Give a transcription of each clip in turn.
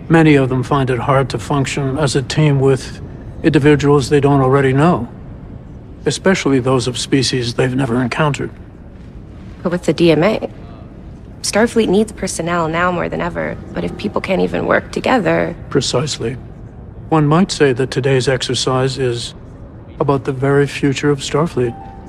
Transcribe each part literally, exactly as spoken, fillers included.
Many of them find it hard to function as a team with individuals they don't already know, especially those of species they've never encountered. But with the D M A, Starfleet needs personnel now more than ever. But if people can't even work together... Precisely. One might say that today's exercise is about the very future of Starfleet.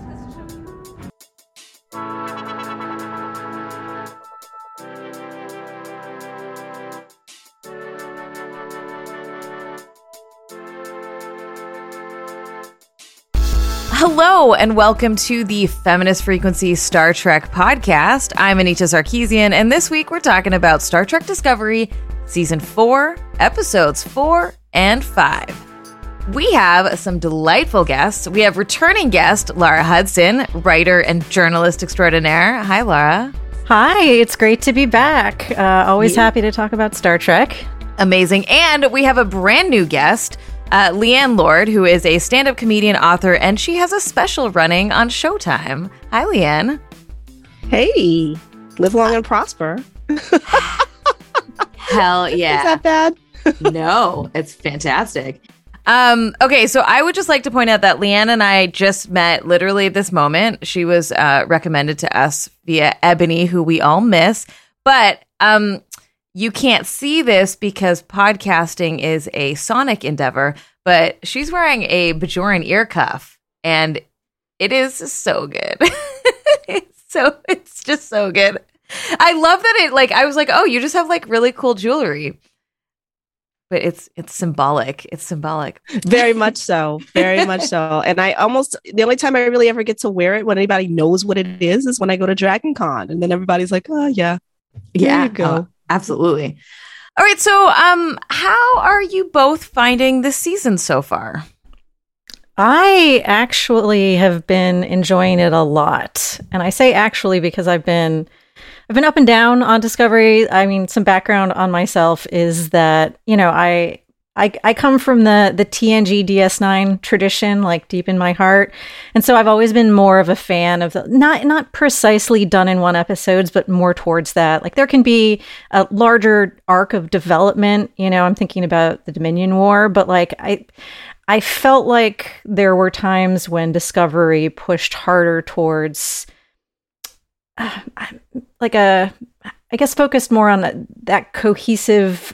Hello, and welcome to the Feminist Frequency Star Trek podcast. I'm Anita Sarkeesian, and this week we're talking about Star Trek Discovery, Season four, Episodes four and five. We have some delightful guests. We have returning guest Laura Hudson, writer and journalist extraordinaire. Hi, Laura. Hi, it's great to be back. Uh, always yeah. happy to talk about Star Trek. Amazing. And we have a brand new guest, Uh, Leanne Lord, who is a stand-up comedian, author, and she has a special running on Showtime. Hi, Leanne. Hey, live long and prosper. Hell yeah. Is that bad? No, it's fantastic. Um, okay, so I would just like to point out that Leanne and I just met literally at this moment. She was uh, recommended to us via Ebony, who we all miss. But um, you can't see this because podcasting is a sonic endeavor, but she's wearing a Bajoran ear cuff, and it is so good. it's so it's just so good. I love that it like I was like, oh, you just have like really cool jewelry. But it's it's symbolic. It's symbolic. Very much so. Very much so. And I almost, the only time I really ever get to wear it when anybody knows what it is, is when I go to Dragon Con. And then everybody's like, oh, yeah. There yeah. you go. Uh, absolutely. All right. So um, how are you both finding this season so far? I actually have been enjoying it a lot. And I say actually because I've been... I've been up and down on Discovery. I mean, some background on myself is that, you know, I I, I come from the the T N G D S nine tradition, like deep in my heart. And so I've always been more of a fan of the, not not precisely done in one episodes, but more towards that. Like there can be a larger arc of development, you know, I'm thinking about the Dominion War, but like I I felt like there were times when Discovery pushed harder towards Uh, like a, I guess, focused more on that, that cohesive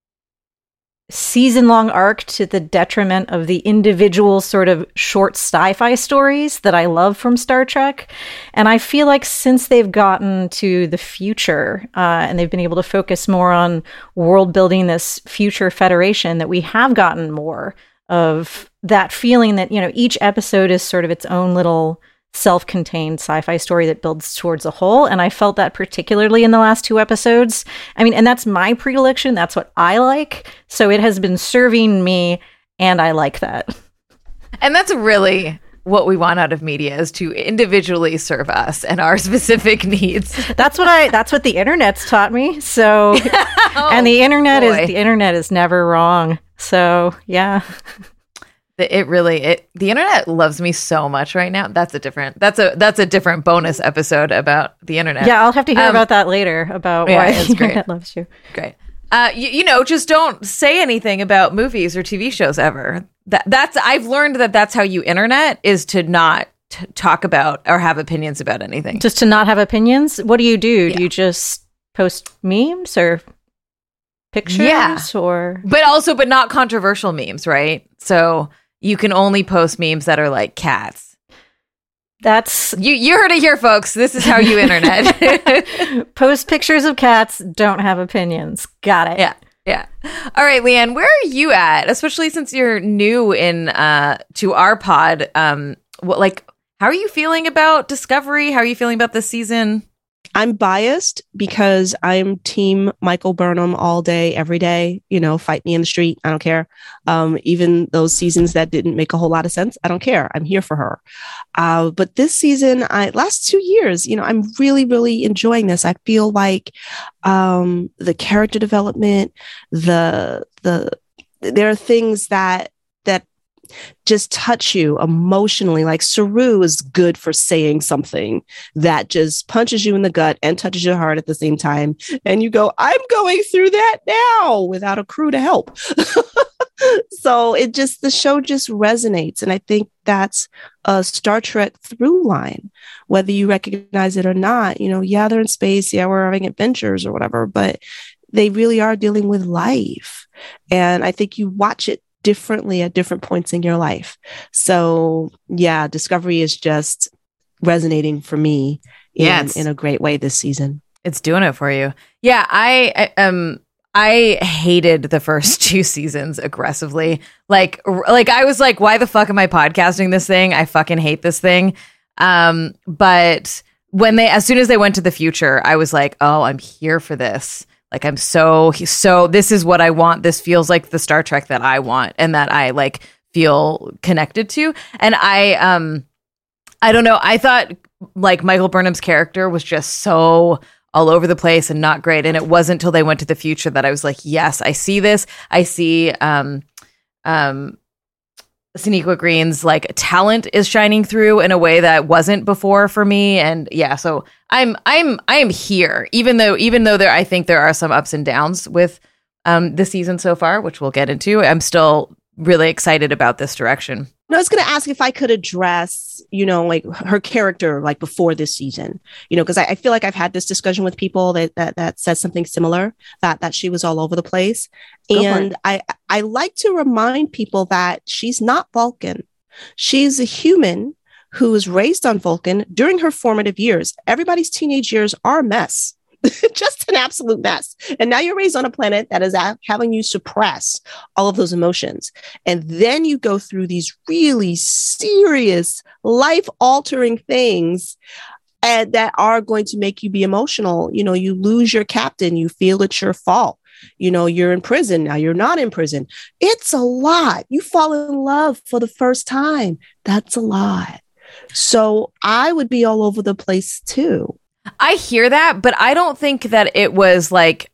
season-long arc to the detriment of the individual sort of short sci-fi stories that I love from Star Trek. And I feel like since they've gotten to the future uh, and they've been able to focus more on world building this future federation, that we have gotten more of that feeling that, you know, each episode is sort of its own little self-contained sci-fi story that builds towards a whole. And I felt that particularly in the last two episodes. I mean, and that's my predilection. That's what I like. So it has been serving me, and I like that. And that's really what we want out of media, is to individually serve us and our specific needs. That's what I, that's what the internet's taught me. So, oh, and the internet boy. is, the internet is never wrong. So yeah. It really, it the internet loves me so much right now. That's a different, that's a that's a different bonus episode about the internet. Yeah, I'll have to hear um, about that later, about yeah, why the internet loves you. Great. Uh, you, you know, just don't say anything about movies or T V shows ever. That that's I've learned that that's how you internet, is to not t- talk about or have opinions about anything. Just to not have opinions. What do you do? Yeah. Do you just post memes or pictures? Yeah. Or but also, but not controversial memes, right? So you can only post memes that are like cats. That's you. You heard it here, folks. This is how you internet. Post pictures of cats. Don't have opinions. Got it. Yeah, yeah. All right, Leanne, where are you at? Especially since you're new in uh, to our pod. Um, what like? How are you feeling about Discovery? How are you feeling about this season? I'm biased because I'm team Michael Burnham all day, every day. You know, fight me in the street. I don't care. Um, even those seasons that didn't make a whole lot of sense, I don't care. I'm here for her. Uh, but this season, I last two years, you know, I'm really, really enjoying this. I feel like um, the character development, the the there are things that that just touch you emotionally. Like Saru is good for saying something that just punches you in the gut and touches your heart at the same time. And you go, I'm going through that now without a crew to help. So it just, the show just resonates. And I think that's a Star Trek through line, whether you recognize it or not. You know, yeah, they're in space. Yeah, we're having adventures or whatever, but they really are dealing with life. And I think you watch it differently at different points in your life. So yeah, Discovery is just resonating for me in, yeah, in a great way this season. It's doing it for you. Yeah, I, I um I hated the first two seasons aggressively. Like like I was like, why the fuck am I podcasting this thing? I fucking hate this thing. Um, but when they as soon as they went to the future, I was like, oh, I'm here for this. Like, I'm so, so this is what I want. This feels like the Star Trek that I want and that I like feel connected to. And I, um, I don't know. I thought like Michael Burnham's character was just so all over the place and not great. And it wasn't until they went to the future that I was like, yes, I see this. I see, um, um, Sonequa Green's like talent is shining through in a way that wasn't before for me. And yeah, so I'm I'm I am here, even though even though there I think there are some ups and downs with um the season so far, which we'll get into. I'm still really excited about this direction. No, I was going to ask if I could address, you know, like her character, like before this season, you know, because I, I feel like I've had this discussion with people that that that said something similar, that that she was all over the place. Go and I, I like to remind people that she's not Vulcan. She's a human who was raised on Vulcan during her formative years. Everybody's teenage years are a mess. Just an absolute mess. And now you're raised on a planet that is having you suppress all of those emotions. And then you go through these really serious, life-altering things and that are going to make you be emotional. You know, you lose your captain, you feel it's your fault. You know, you're in prison. Now you're not in prison. It's a lot. You fall in love for the first time. That's a lot. So I would be all over the place too. I hear that, but I don't think that it was like,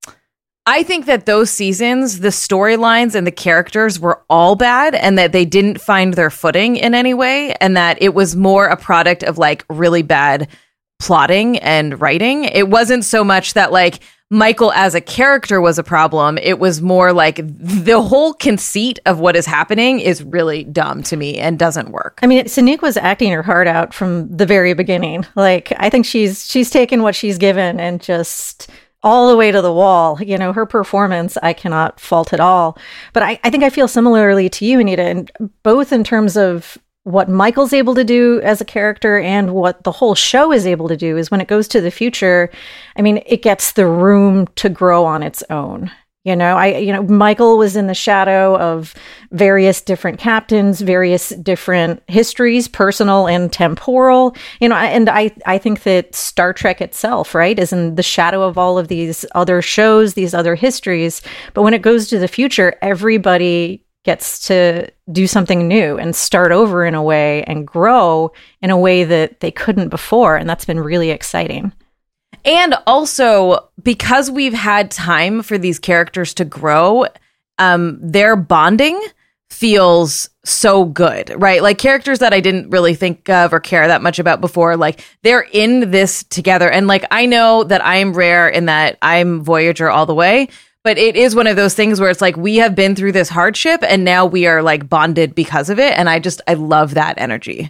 I think that those seasons, the storylines and the characters were all bad and that they didn't find their footing in any way. And that it was more a product of like really bad plotting and writing. It wasn't so much that like Michael as a character was a problem. It was more like the whole conceit of what is happening is really dumb to me and doesn't work. I mean, Sonequa was acting her heart out from the very beginning. Like, I think she's she's taken what she's given and just all the way to the wall. You know, her performance, I cannot fault at all. But I, I think I feel similarly to you, Anita, and both in terms of what Michael's able to do as a character and what the whole show is able to do is when it goes to the future, I mean, it gets the room to grow on its own. You know, I, you know, Michael was in the shadow of various different captains, various different histories, personal and temporal, you know, and I, I think that Star Trek itself, right, is in the shadow of all of these other shows, these other histories. But when it goes to the future, everybody gets to do something new and start over in a way and grow in a way that they couldn't before. And that's been really exciting. And also, because we've had time for these characters to grow, um, their bonding feels so good, right? Like characters that I didn't really think of or care that much about before, like they're in this together. And like, I know that I am rare in that I'm Voyager all the way. But it is one of those things where it's like we have been through this hardship and now we are like bonded because of it. And I just, I love that energy.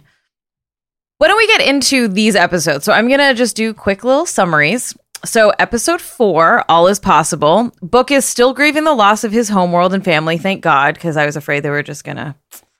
Why don't we get into these episodes? So I'm going to just do quick little summaries. So episode four, All Is Possible. Book is still grieving the loss of his homeworld and family. Thank God, because I was afraid they were just going to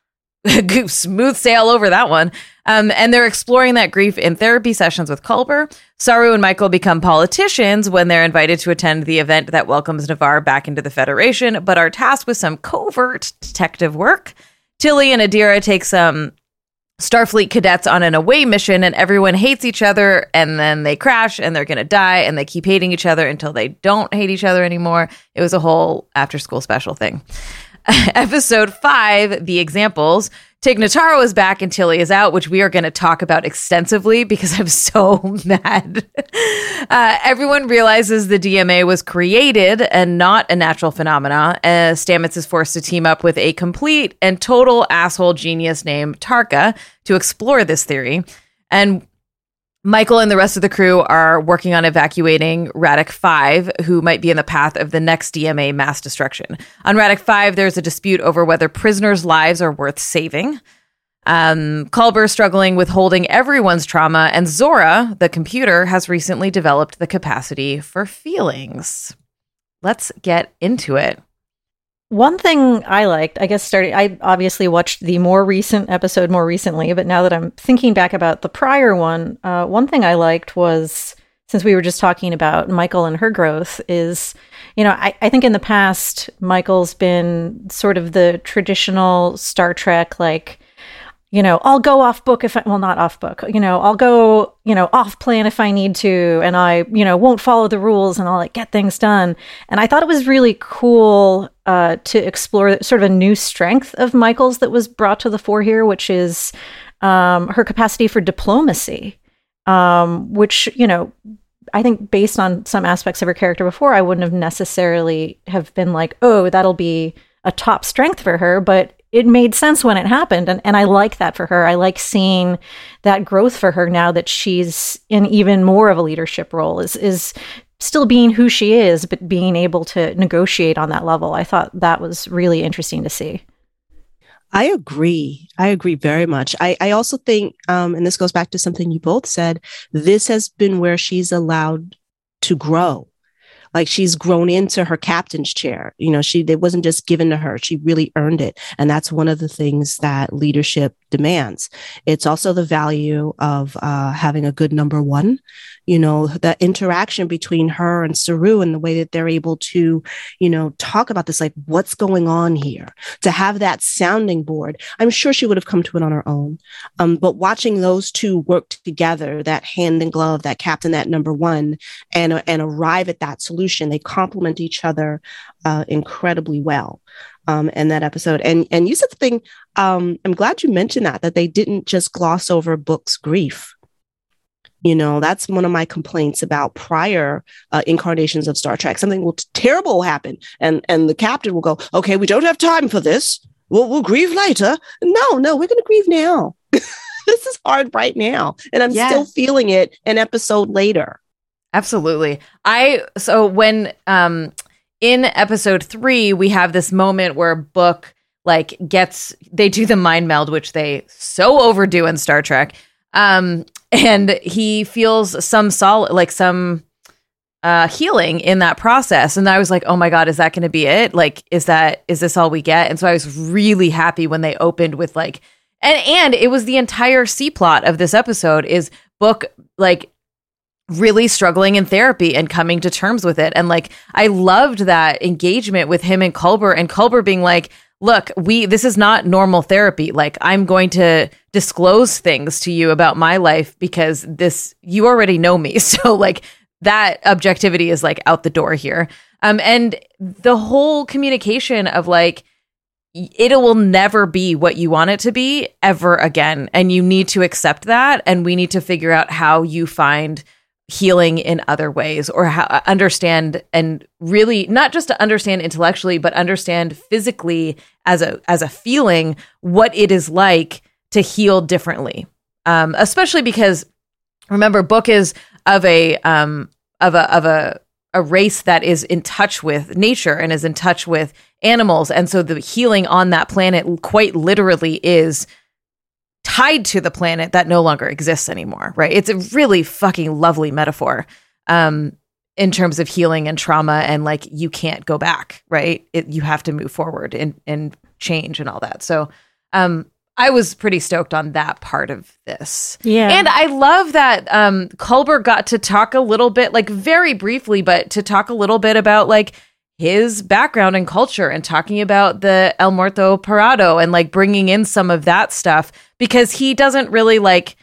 smooth sail over that one. Um, and they're exploring that grief in therapy sessions with Culber. Saru and Michael become politicians when they're invited to attend the event that welcomes Navarre back into the Federation, but are tasked with some covert detective work. Tilly and Adira take some Starfleet cadets on an away mission, and everyone hates each other, and then they crash, and they're going to die, and they keep hating each other until they don't hate each other anymore. It was a whole after-school special thing. Episode five, The Examples. Tig Notaro is back and Tilly is out, which we are going to talk about extensively because I'm so mad. Uh, everyone realizes the D M A was created and not a natural phenomena. Uh, Stamets is forced to team up with a complete and total asshole genius named Tarka to explore this theory. And Michael and the rest of the crew are working on evacuating Radek five, who might be in the path of the next D M A mass destruction. On Radek five, there's a dispute over whether prisoners' lives are worth saving. Um, Culber struggling with holding everyone's trauma, and Zora, the computer, has recently developed the capacity for feelings. Let's get into it. One thing I liked, I guess, started, I obviously watched the more recent episode more recently, but now that I'm thinking back about the prior one, uh, one thing I liked was, since we were just talking about Michael and her growth, is, you know, I, I think in the past, Michael's been sort of the traditional Star Trek, like, you know, I'll go off book if I, well, not off book, you know, I'll go, you know, off plan if I need to, and I, you know, won't follow the rules and I'll like get things done. And I thought it was really cool uh, to explore sort of a new strength of Michael's that was brought to the fore here, which is um, her capacity for diplomacy, um, which, you know, I think based on some aspects of her character before, I wouldn't have necessarily have been like, oh, that'll be a top strength for her, but it made sense when it happened. And, and I like that for her. I like seeing that growth for her now that she's in even more of a leadership role, is, is still being who she is, but being able to negotiate on that level. I thought that was really interesting to see. I agree. I agree very much. I, I also think, um, and this goes back to something you both said, this has been where she's allowed to grow. Like she's grown into her captain's chair. You know, she, it wasn't just given to her. She really earned it. And that's one of the things that leadership demands. It's also the value of uh, having a good number one, you know, the interaction between her and Saru and the way that they're able to, you know, talk about this, like what's going on here, to have that sounding board. I'm sure she would have come to it on her own. Um, but watching those two work together, that hand in glove, that captain, that number one, and, and arrive at that solution, they complement each other uh, incredibly well. Um, in that episode. And and you said the thing, um, I'm glad you mentioned that, that they didn't just gloss over Book's grief. You know, that's one of my complaints about prior uh, incarnations of Star Trek. Something will t- terrible will happen. And and the captain will go, okay, we don't have time for this. We'll, we'll grieve later. No, no, we're going to grieve now. This is hard right now. And I'm yeah. still feeling it an episode later. Absolutely. I, so when, um, in episode three, we have this moment where Book like gets, they do the mind meld, which they so overdo in Star Trek. Um, and he feels some solid, like some uh, healing in that process. And I was like, oh my God, is that going to be it? Like, is that, is this all we get? And so I was really happy when they opened with like, and, and it was the entire C plot of this episode is Book, like, really struggling in therapy and coming to terms with it. And like, I loved that engagement with him and Culber, and Culber being like, look, we, this is not normal therapy. Like, I'm going to disclose things to you about my life because this, you already know me. So like that objectivity is like out the door here. Um, and the whole communication of like, it will never be what you want it to be ever again. And you need to accept that. And we need to figure out how you find healing in other ways, or how, understand, and really not just to understand intellectually, but understand physically as a as a feeling what it is like to heal differently. Um, especially because remember, Book is of a um of a of a a race that is in touch with nature and is in touch with animals, and so the healing on that planet quite literally is tied to the planet that no longer exists anymore, right? It's a really fucking lovely metaphor um, in terms of healing and trauma, and like you can't go back, right? It, you have to move forward and, and change and all that. So um, I was pretty stoked on that part of this. Yeah. And I love that um, Culber got to talk a little bit, like very briefly, but to talk a little bit about like his background and culture, and talking about the El Muerto Parado and like bringing in some of that stuff, because he doesn't really like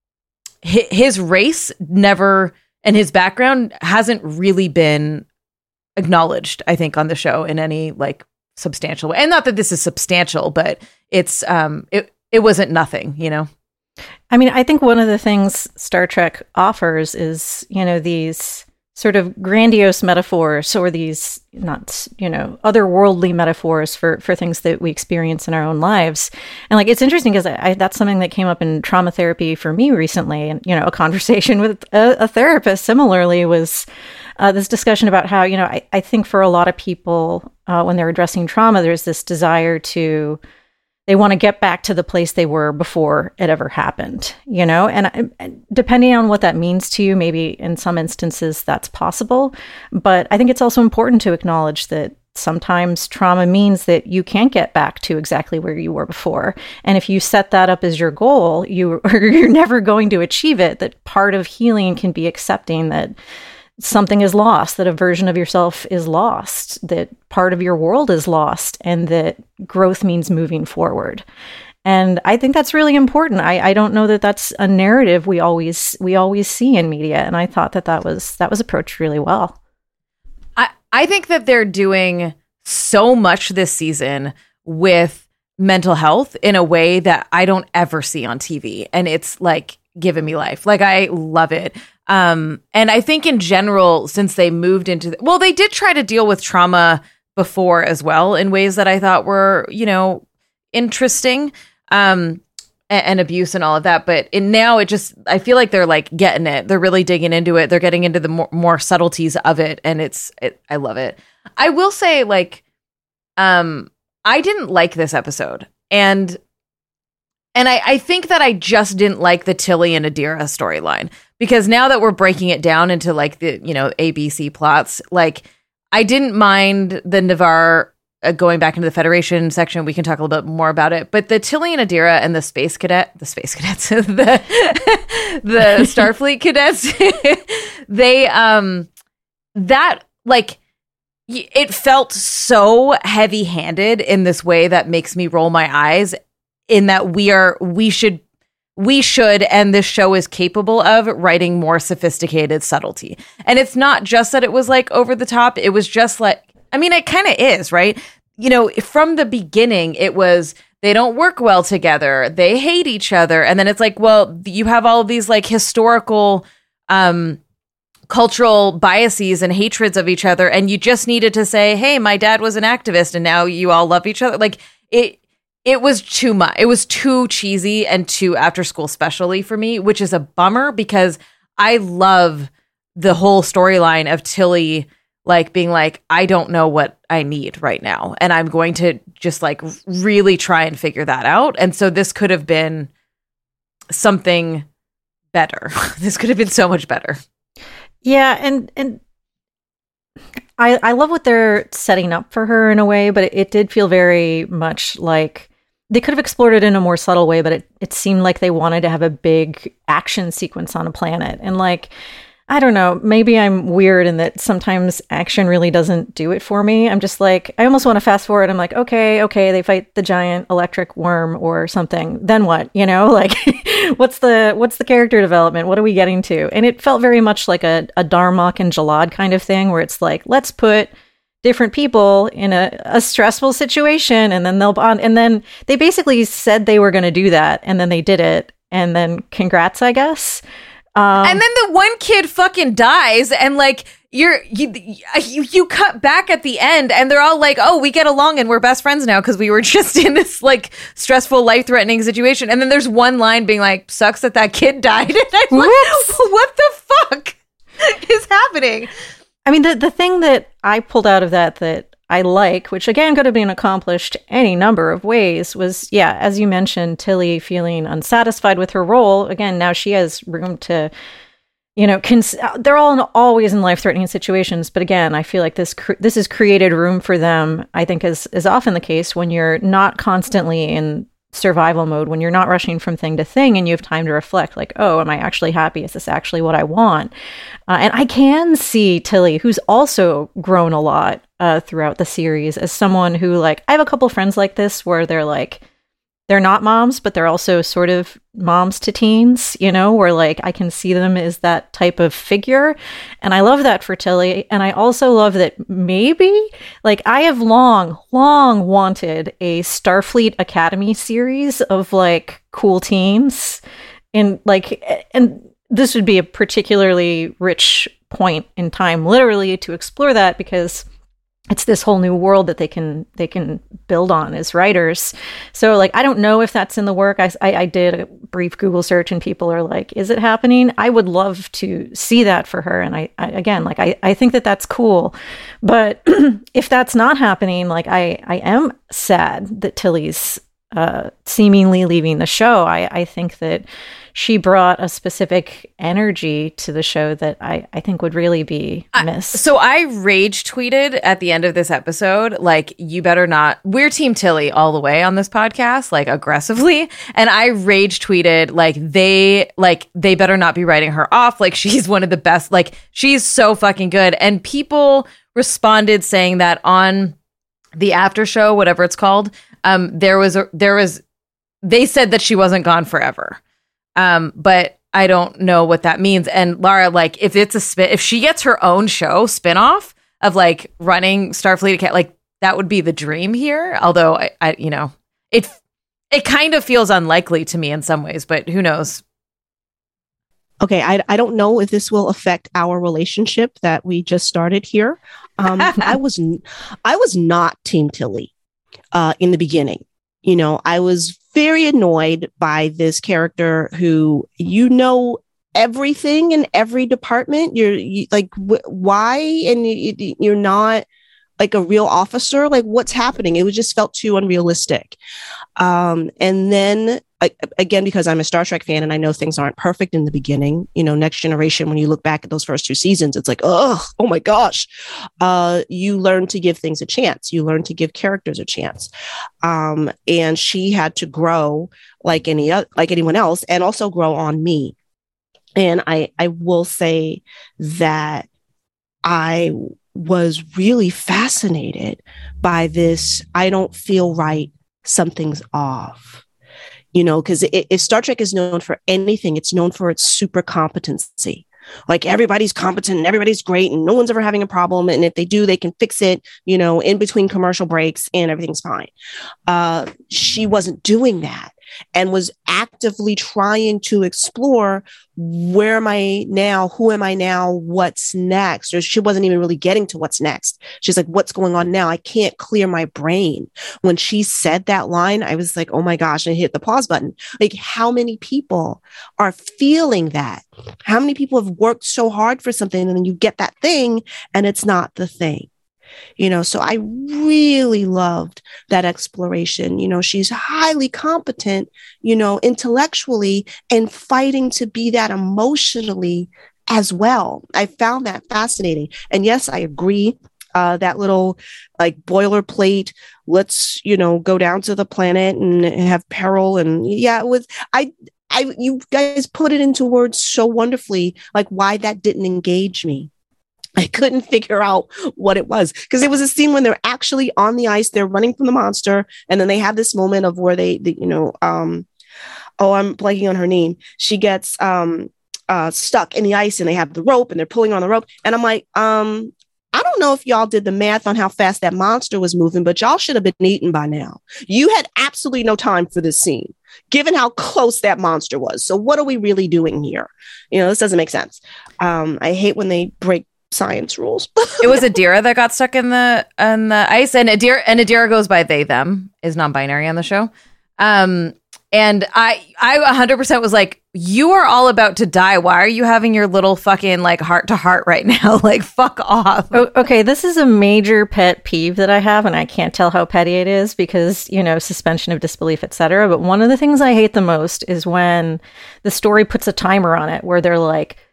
his race never, and his background hasn't really been acknowledged, I think, on the show in any like substantial way. And not that this is substantial, but it's um it it wasn't nothing, you know. I mean, I think one of the things Star Trek offers is, you know, these sort of grandiose metaphors, or these not, you know, otherworldly metaphors for, for things that we experience in our own lives. And like, it's interesting because I, I, that's something that came up in trauma therapy for me recently. And, you know, a conversation with a, a therapist similarly was uh, this discussion about how, you know, I, I think for a lot of people, uh, when they're addressing trauma, there's this desire to, they want to get back to the place they were before it ever happened, you know? And, and depending on what that means to you, maybe in some instances that's possible. But I think it's also important to acknowledge that sometimes trauma means that you can't get back to exactly where you were before. And if you set that up as your goal, you, or you're never going to achieve it. That part of healing can be accepting that something is lost, that a version of yourself is lost, that part of your world is lost, and that growth means moving forward. And I think that's really important. I, I don't know that that's a narrative we always we always see in media, and I thought that that was that was approached really well. I I think that they're doing so much this season with mental health in a way that I don't ever see on T V, and it's like giving me life. Like, I love it. Um, and I think in general, since they moved into, the, well, they did try to deal with trauma before as well in ways that I thought were, you know, interesting, um, and, and abuse and all of that. But in, now it just, I feel like they're like getting it. They're really digging into it. They're getting into the more, more subtleties of it. And it's, it, I love it. I will say, like, um, I didn't like this episode. And And I, I think that I just didn't like the Tilly and Adira storyline, because now that we're breaking it down into like the, you know, A B C plots, like I didn't mind the Navarre uh, going back into the Federation section. We can talk a little bit more about it. But the Tilly and Adira and the space cadet, the space cadets, the, the Starfleet cadets, they, um, that like, it felt so heavy handed in this way that makes me roll my eyes. In that we are, we should, we should, and this show is capable of writing more sophisticated subtlety. And it's not just that it was like over the top. It was just like, I mean, it kind of is, right? You know, from the beginning, it was, they don't work well together. They hate each other. And then it's like, well, you have all of these like historical, um, cultural biases and hatreds of each other. And you just needed to say, hey, my dad was an activist and now you all love each other. Like it, It was too much. It was too cheesy and too after school specially for me, which is a bummer because I love the whole storyline of Tilly like being like, I don't know what I need right now. And I'm going to just like really try and figure that out. And so this could have been something better. This could have been so much better. Yeah. And, and I, I love what they're setting up for her in a way, but it, it did feel very much like they could have explored it in a more subtle way, but it, it seemed like they wanted to have a big action sequence on a planet. And like, I don't know, maybe I'm weird in that sometimes action really doesn't do it for me. I'm just like, I almost want to fast forward. I'm like, okay, okay, they fight the giant electric worm or something. Then what? You know, like what's the what's the character development? What are we getting to? And it felt very much like a, a Darmok and Jalad kind of thing where it's like, let's put different people in a, a stressful situation and then they'll bond. And then they basically said they were going to do that and then they did it. And then congrats, I guess. Um, and then the one kid fucking dies, and like you're you, you you cut back at the end, and they're all like, "Oh, we get along, and we're best friends now because we were just in this like stressful, life threatening situation." And then there's one line being like, "Sucks that that kid died." And I'm like, "What the fuck is happening?" I mean, the the thing that I pulled out of that that I like, which again could have been accomplished any number of ways, was, yeah, as you mentioned, Tilly feeling unsatisfied with her role. Again, now she has room to, you know, cons- they're all in, always in life-threatening situations. But again, I feel like this cr- this has created room for them, I think, as is often the case when you're not constantly in survival mode, when you're not rushing from thing to thing and you have time to reflect like, oh, am I actually happy? Is this actually what I want? Uh, and I can see Tilly, who's also grown a lot uh, throughout the series, as someone who like, I have a couple friends like this where they're like, they're not moms, but they're also sort of moms to teens, you know, where like I can see them as that type of figure. And I love that for Tilly. And I also love that maybe like I have long, long wanted a Starfleet Academy series of like cool teens. And like, and this would be a particularly rich point in time, literally, to explore that, because it's this whole new world that they can they can build on as writers. So like, I don't know if that's in the work. I, I, I did a brief Google search and people are like, is it happening? I would love to see that for her. And I, I again, like, I, I think that that's cool. But if that's not happening, like I, I am sad that Tilly's uh, seemingly leaving the show. I, I think that she brought a specific energy to the show that I, I think would really be missed. I, so I rage tweeted at the end of this episode, like, you better not, we're Team Tilly all the way on this podcast, like aggressively. And I rage tweeted, like, they, like, they better not be writing her off. Like, she's one of the best, like, she's so fucking good. And people responded saying that on the after show, whatever it's called, um, there was, a, there was, they said that she wasn't gone forever. Um, but I don't know what that means. And Lara, like, if it's a spin, if she gets her own show spinoff of like running Starfleet Academy, like that would be the dream here. Although I, I, you know, it, it kind of feels unlikely to me in some ways, but who knows? Okay, I, I don't know if this will affect our relationship that we just started here. Um, I was I was not Team Tilly uh, in the beginning. You know, I was very annoyed by this character who, you know, everything in every department. You're you, like, wh- why? And you, you're not like a real officer. Like, what's happening? It was just felt too unrealistic. Um, and then I, again, because I'm a Star Trek fan and I know things aren't perfect in the beginning, you know, Next Generation, when you look back at those first two seasons, it's like, oh, oh my gosh. Uh, you learn to give things a chance. You learn to give characters a chance. Um, and she had to grow like any other, like anyone else, and also grow on me. And I, I will say that I was really fascinated by this. I don't feel right. Something's off. You know, because if Star Trek is known for anything, it's known for its super competency. Like, everybody's competent and everybody's great and no one's ever having a problem. And if they do, they can fix it, you know, in between commercial breaks and everything's fine. Uh, she wasn't doing that and was actively trying to explore, where am I now? Who am I now? What's next? Or she wasn't even really getting to what's next. She's like, what's going on now? I can't clear my brain. When she said that line, I was like, oh my gosh, and I hit the pause button. Like, how many people are feeling that? How many people have worked so hard for something and then you get that thing and it's not the thing? You know, so I really loved that exploration. You know, she's highly competent, you know, intellectually, and fighting to be that emotionally as well. I found that fascinating. And yes, I agree. Uh, that little like boilerplate, let's, you know, go down to the planet and have peril. And yeah, it was, I, I, you guys put it into words so wonderfully, like why that didn't engage me. I couldn't figure out what it was, because it was a scene when they're actually on the ice, they're running from the monster. And then they have this moment of where they, they you know, um, oh, I'm blanking on her name. She gets um, uh, stuck in the ice and they have the rope and they're pulling on the rope. And I'm like, um, I don't know if y'all did the math on how fast that monster was moving, but y'all should have been eaten by now. You had absolutely no time for this scene, given how close that monster was. So what are we really doing here? You know, this doesn't make sense. Um, I hate when they break science rules. It was Adira that got stuck in the in the ice, and Adira and Adira goes by they them, is non-binary on the show. Um, and I I one hundred percent was like, you are all about to die. Why are you having your little fucking like heart to heart right now? Like, fuck off. Oh, okay, this is a major pet peeve that I have, and I can't tell how petty it is because, you know, suspension of disbelief, et cetera. But one of the things I hate the most is when the story puts a timer on it where they're like,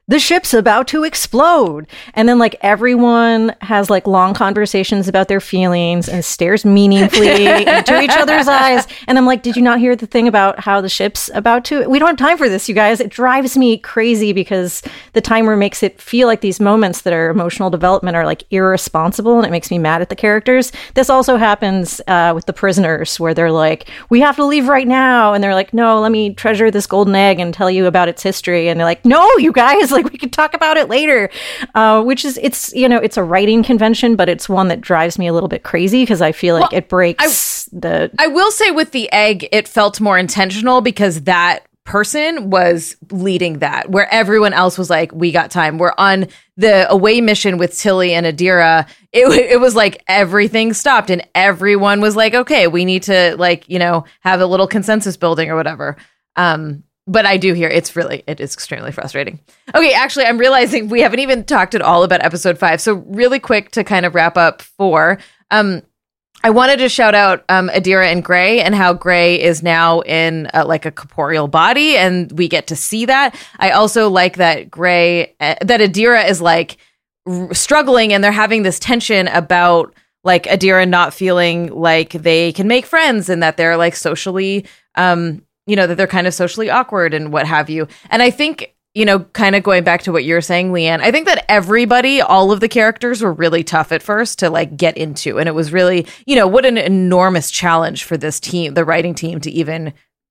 the ship's about to explode. And then like everyone has like long conversations about their feelings and stares meaningfully into each other's eyes. And I'm like, did you not hear the thing about how the ship's about to? We don't have time for this, you guys. It drives me crazy because the timer makes it feel like these moments that are emotional development are like irresponsible, and it makes me mad at the characters. This also happens uh, with the prisoners where they're like, we have to leave right now. And they're like, no, let me treasure this golden egg and tell you about its history. And they're like, no, you guys, like we could talk about it later, uh, which is, it's, you know, it's a writing convention, but it's one that drives me a little bit crazy because I feel like well, it breaks I, the... I will say with the egg, it felt more intentional because that person was leading that, where everyone else was like, we got time. We're on the away mission with Tilly and Adira. It, it was like everything stopped and everyone was like, okay, we need to like, you know, have a little consensus building or whatever. Um, But I do hear it's really, it is extremely frustrating. Okay, actually, I'm realizing we haven't even talked at all about episode five. So really quick to kind of wrap up four. Um, I wanted to shout out um, Adira and Gray and how Gray is now in uh, like a corporeal body and we get to see that. I also like that Gray, uh, that Adira is like r- struggling and they're having this tension about like Adira not feeling like they can make friends and that they're like socially, um, you know, that they're kind of socially awkward and what have you. And I think, you know, kind of going back to what you're saying, Leanne, I think that everybody, all of the characters were really tough at first to like get into. And it was really, you know, what an enormous challenge for this team, the writing team, to even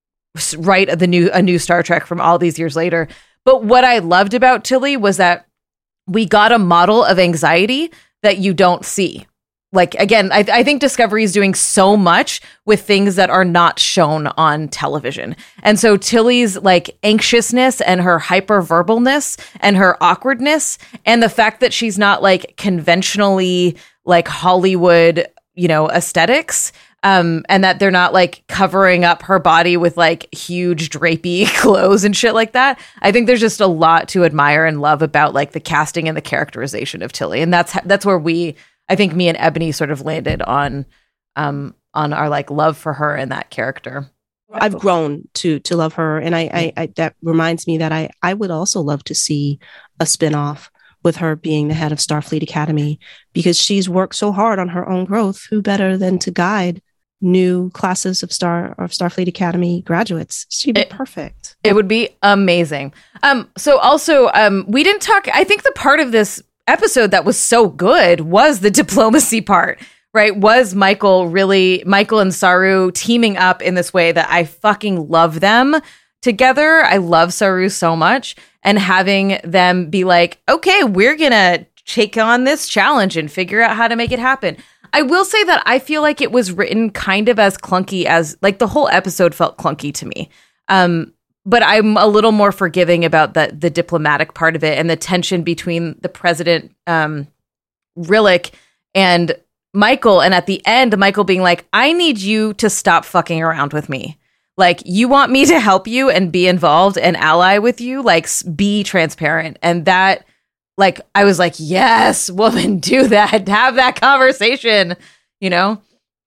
write the new, a new Star Trek from all these years later. But what I loved about Tilly was that we got a model of anxiety that you don't see. Like, again, I, I think Discovery is doing so much with things that are not shown on television. And so Tilly's like anxiousness and her hyperverbalness and her awkwardness and the fact that she's not like conventionally like Hollywood, you know, aesthetics, um, and that they're not like covering up her body with like huge drapey clothes and shit like that. I think there's just a lot to admire and love about like the casting and the characterization of Tilly. And that's that's where we... I think me and Ebony sort of landed on um, on our like love for her and that character. I've grown to to love her, and I, I, I that reminds me that I I would also love to see a spinoff with her being the head of Starfleet Academy because she's worked so hard on her own growth. Who better than to guide new classes of Star of Starfleet Academy graduates? She'd be it, perfect. It would be amazing. Um, so also um, we didn't talk. I think the part of this episode that was so good was the diplomacy part, right? Was Michael really, Michael and Saru teaming up in this way that I fucking love them together. I love Saru so much, and having them be like, okay, we're gonna take on this challenge and figure out how to make it happen. I will say that I feel like it was written kind of as clunky as, like, the whole episode felt clunky to me. Um, But I'm a little more forgiving about the the diplomatic part of it and the tension between the president, um, Rillick, and Michael. And at the end, Michael being like, I need you to stop fucking around with me. Like, you want me to help you and be involved and ally with you? Like, be transparent. And that, like, I was like, yes, woman, do that. Have that conversation, you know?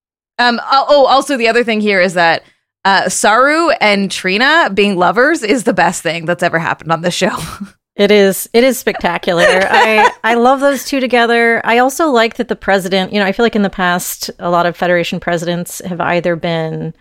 Um. Oh, also, the other thing here is that Uh, Saru and Trina being lovers is the best thing that's ever happened on this show. It is. It is spectacular. I, I love those two together. I also like that the president, you know, I feel like in the past, a lot of Federation presidents have either been,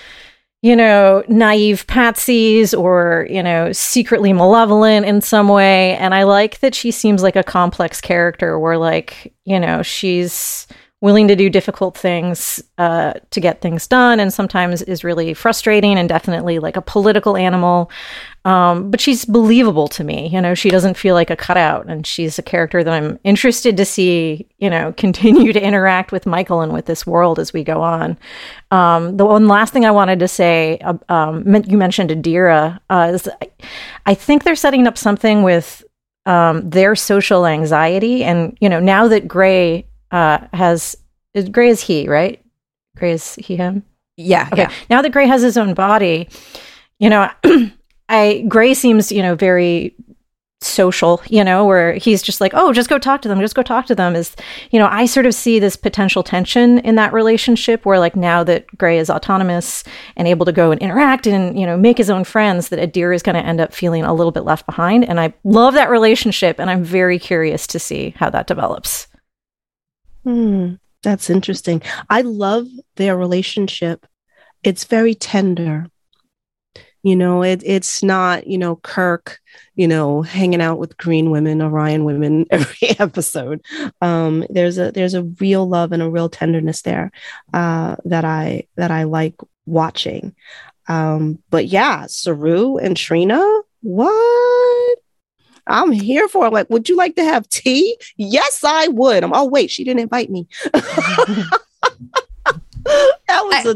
you know, naive patsies or, you know, secretly malevolent in some way. And I like that she seems like a complex character where, like, you know, she's willing to do difficult things uh, to get things done, and sometimes is really frustrating and definitely like a political animal. Um, but she's believable to me. You know, she doesn't feel like a cutout, and she's a character that I'm interested to see, you know, continue to interact with Michael and with this world as we go on. Um, the one last thing I wanted to say, uh, um, you mentioned Adira, uh, is I think they're setting up something with um, their social anxiety. And, you know, now that Gray Uh, has is Gray is he, right? Gray is he, him? Yeah. Okay. Yeah. Now that Gray has his own body, you know, I Gray seems, you know, very social, you know, where he's just like, oh, just go talk to them, just go talk to them is, you know, I sort of see this potential tension in that relationship where like now that Gray is autonomous and able to go and interact and, you know, make his own friends, that Adira is going to end up feeling a little bit left behind. And I love that relationship and I'm very curious to see how that develops. Hmm, that's interesting. I love their relationship. It's very tender. You know, it it's not, you know, Kirk, you know, hanging out with green women, Orion women every episode. Um, there's a there's a real love and a real tenderness there uh, that I that I like watching. Um, but yeah, Saru and Trina, what? I'm here for it. Like, would you like to have tea? Yes, I would. I'm, oh, wait, she didn't invite me. That was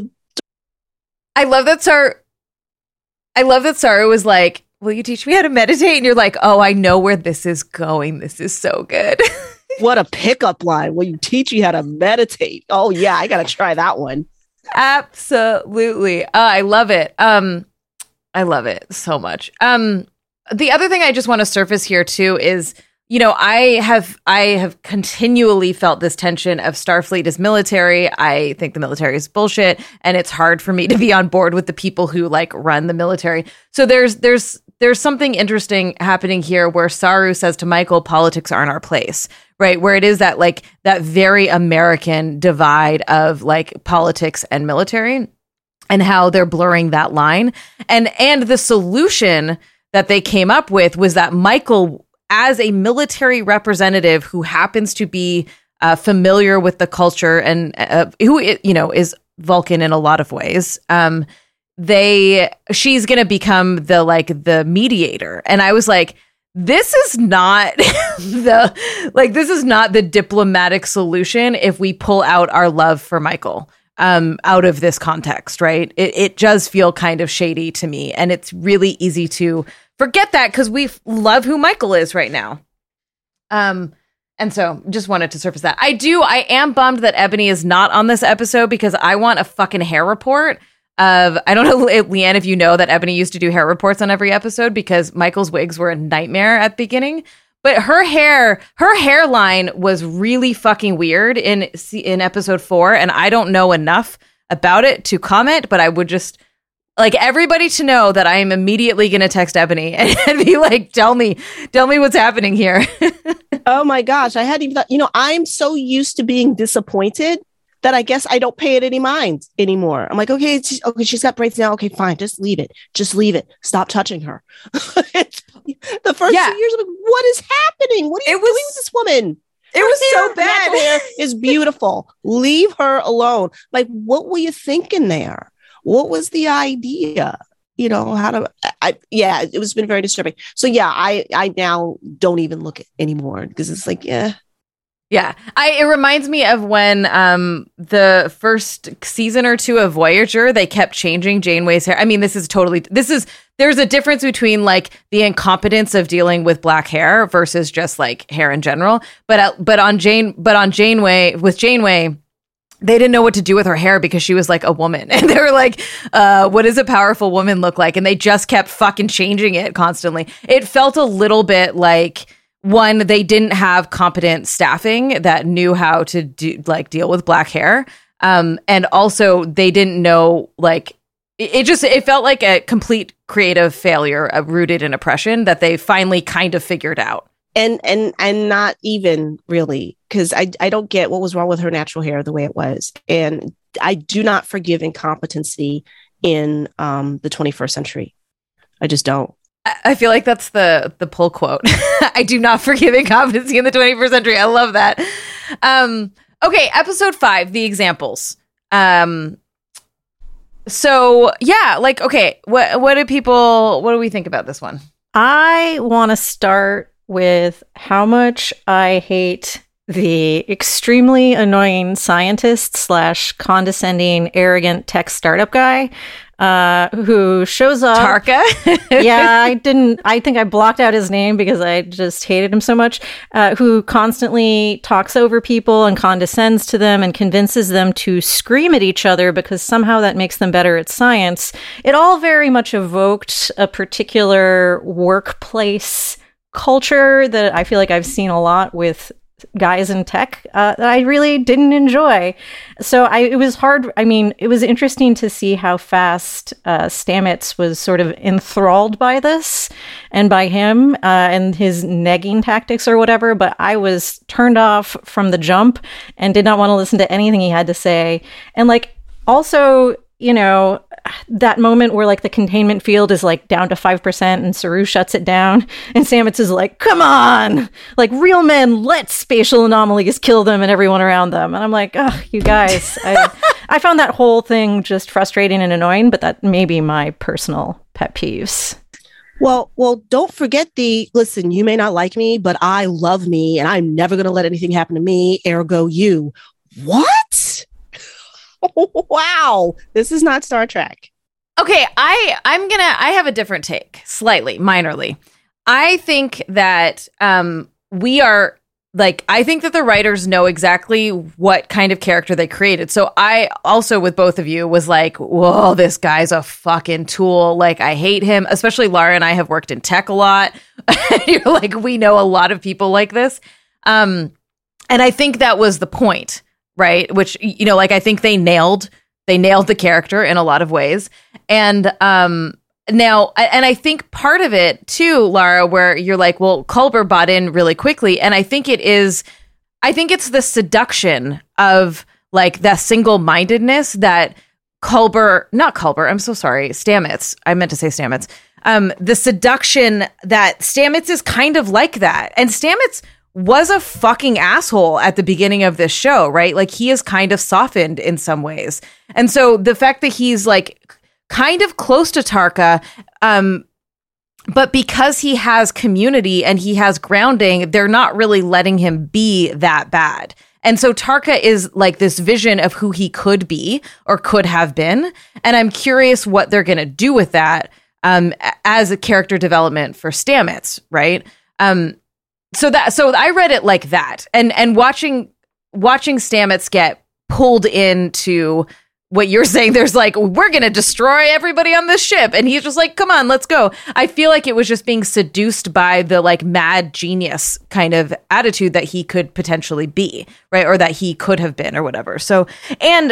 I, a. I love that Saru. I love that Saru was like, will you teach me how to meditate? And you're like, oh, I know where this is going. This is so good. What a pickup line. Will you teach you how to meditate? Oh, yeah, I got to try that one. Absolutely. Uh, I love it. Um, I love it so much. Um, the other thing I just want to surface here, too, is, you know, I have I have continually felt this tension of Starfleet is military. I think the military is bullshit, and it's hard for me to be on board with the people who like run the military. So there's there's there's something interesting happening here where Saru says to Michael, politics aren't our place, right? Where it is that like that very American divide of like politics and military and how they're blurring that line. And and the solution that they came up with was that Michael, as a military representative who happens to be uh, familiar with the culture and uh, who, you know, is Vulcan in a lot of ways, um, they she's going to become the like the mediator. And I was like, this is not the like this is not the diplomatic solution if we pull out our love for Michael um, out of this context, right? It, it does feel kind of shady to me, and it's really easy to forget that because we f- love who Michael is right now. Um, and so just wanted to surface that. I do. I am bummed that Ebony is not on this episode because I want a fucking hair report of, I don't know, Leanne, if you know that Ebony used to do hair reports on every episode because Michael's wigs were a nightmare at the beginning. But her hair, her hairline was really fucking weird in in episode four. And I don't know enough about it to comment, but I would just like everybody to know that I am immediately going to text Ebony and, and be like, tell me, tell me what's happening here. Oh my gosh. I hadn't even thought, you know, I'm so used to being disappointed that I guess I don't pay it any mind anymore. I'm like, okay, it's, okay, she's got braids now. Okay, fine. Just leave it. Just leave it. Stop touching her. The first Yeah. two years, I'm like, what is happening? What are you It was- doing with this woman? It was so bad. Natural hair is beautiful. Leave her alone. Like, what were you thinking there? What was the idea? You know, how to, I, yeah, it was been very disturbing. So yeah, I, I now don't even look at anymore because it's like, yeah. Yeah, I it reminds me of when um the first season or two of Voyager, they kept changing Janeway's hair. I mean, this is totally this is there's a difference between like the incompetence of dealing with black hair versus just like hair in general. But uh, but on Jane but on Janeway with Janeway, they didn't know what to do with her hair because she was like a woman. And they were like, uh, what does a powerful woman look like? And they just kept fucking changing it constantly. It felt a little bit like, one, they didn't have competent staffing that knew how to do like deal with black hair. Um, and also they didn't know like, it, it just, it felt like a complete creative failure uh, rooted in oppression that they finally kind of figured out. And and and not even really, because I, I don't get what was wrong with her natural hair the way it was. And I do not forgive incompetency in um, the twenty-first century. I just don't. I, I feel like that's the the pull quote. I do not forgive incompetency in the twenty-first century. I love that. Um, okay, episode five, the examples. Um, so yeah, like, okay, what what do people, what do we think about this one? I want to start with how much I hate the extremely annoying scientist slash condescending, arrogant tech startup guy uh, who shows up. Tarka? Yeah, I didn't, I think I blocked out his name because I just hated him so much, uh, who constantly talks over people and condescends to them and convinces them to scream at each other because somehow that makes them better at science. It all very much evoked a particular workplace culture that I feel like I've seen a lot with guys in tech uh, that I really didn't enjoy. So I, it was hard. I mean, it was interesting to see how fast uh, Stamets was sort of enthralled by this and by him uh, and his negging tactics or whatever. But I was turned off from the jump and did not want to listen to anything he had to say. And like, also, you know, that moment where like the containment field is like down to five percent and Saru shuts it down and Stamets is like, come on, like real men, let spatial anomalies kill them and everyone around them. And I'm like, oh, you guys, I, I found that whole thing just frustrating and annoying, but that may be my personal pet peeves. Well, well, don't forget the, listen, you may not like me, but I love me and I'm never going to let anything happen to me. Ergo you. What? Wow, this is not Star Trek. Okay, I I'm gonna I have a different take, slightly, minorly. I think that um we are like I think that the writers know exactly what kind of character they created. So I also, with both of you, was like, whoa, this guy's a fucking tool. Like, I hate him. Especially Lara and I have worked in tech a lot. You're like, we know a lot of people like this. Um, and I think that was the point. Right. Which, you know, like I think they nailed they nailed the character in a lot of ways. And um, now and I think part of it, too, Lara, where you're like, well, Culber bought in really quickly. And I think it is I think it's the seduction of like the single mindedness that Culber, not Culber, I'm so sorry, Stamets. I meant to say Stamets. Um, the seduction that Stamets is kind of like that. And Stamets was a fucking asshole at the beginning of this show, right? Like he is kind of softened in some ways. And so the fact that he's like kind of close to Tarka, um, but because he has community and he has grounding, they're not really letting him be that bad. And so Tarka is like this vision of who he could be or could have been. And I'm curious what they're going to do with that um, as a character development for Stamets, right? Um, So that so I read it like that, and and watching watching Stamets get pulled into what you're saying. There's like, we're gonna destroy everybody on this ship, and he's just like, come on, let's go. I feel like it was just being seduced by the like mad genius kind of attitude that he could potentially be, right, or that he could have been, or whatever. So, and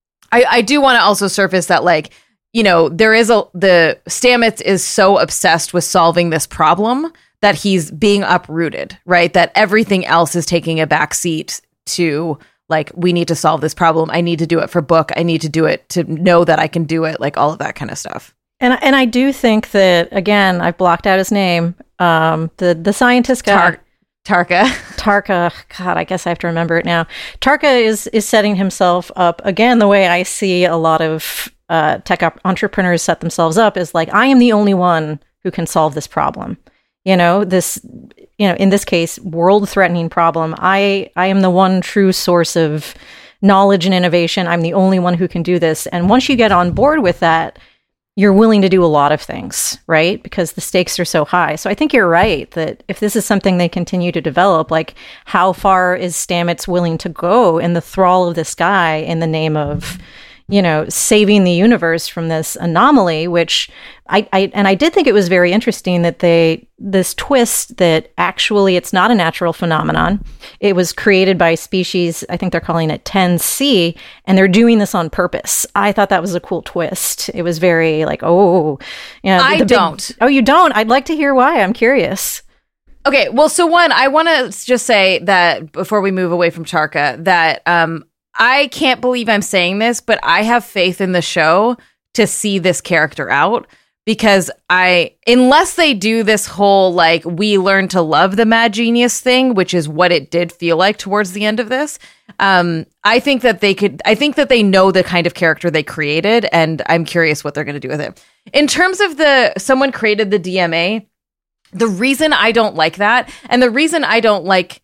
I I do want to also surface that like, you know, there is a the Stamets is so obsessed with solving this problem that he's being uprooted, right? That everything else is taking a back seat to like, we need to solve this problem. I need to do it for book. I need to do it to know that I can do it. Like all of that kind of stuff. And and I do think that, again, I've blocked out his name. Um, the, the scientist guy. Tar- Tarka. Tarka. God, I guess I have to remember it now. Tarka is, is setting himself up, again, the way I see a lot of uh, tech op- entrepreneurs set themselves up is like, I am the only one who can solve this problem. You know, this, you know, in this case, world-threatening problem. I, I am the one true source of knowledge and innovation. I'm the only one who can do this. And once you get on board with that, you're willing to do a lot of things, right? Because the stakes are so high. So I think you're right that if this is something they continue to develop, like how far is Stamets willing to go in the thrall of this guy in the name of, you know, saving the universe from this anomaly, which I, I, and I did think it was very interesting that they, this twist that actually it's not a natural phenomenon. It was created by a species, I think they're calling it ten C, and they're doing this on purpose. I thought that was a cool twist. It was very like, oh, yeah. I big, don't. Oh, you don't? I'd like to hear why. I'm curious. Okay. Well, so one, I want to just say that before we move away from Tarka, that, um, I can't believe I'm saying this, but I have faith in the show to see this character out because I, unless they do this whole, like, we learn to love the mad genius thing, which is what it did feel like towards the end of this. Um, I think that they could, I think that they know the kind of character they created, and I'm curious what they're going to do with it. In terms of the, someone created the D M A, the reason I don't like that, and the reason I don't like,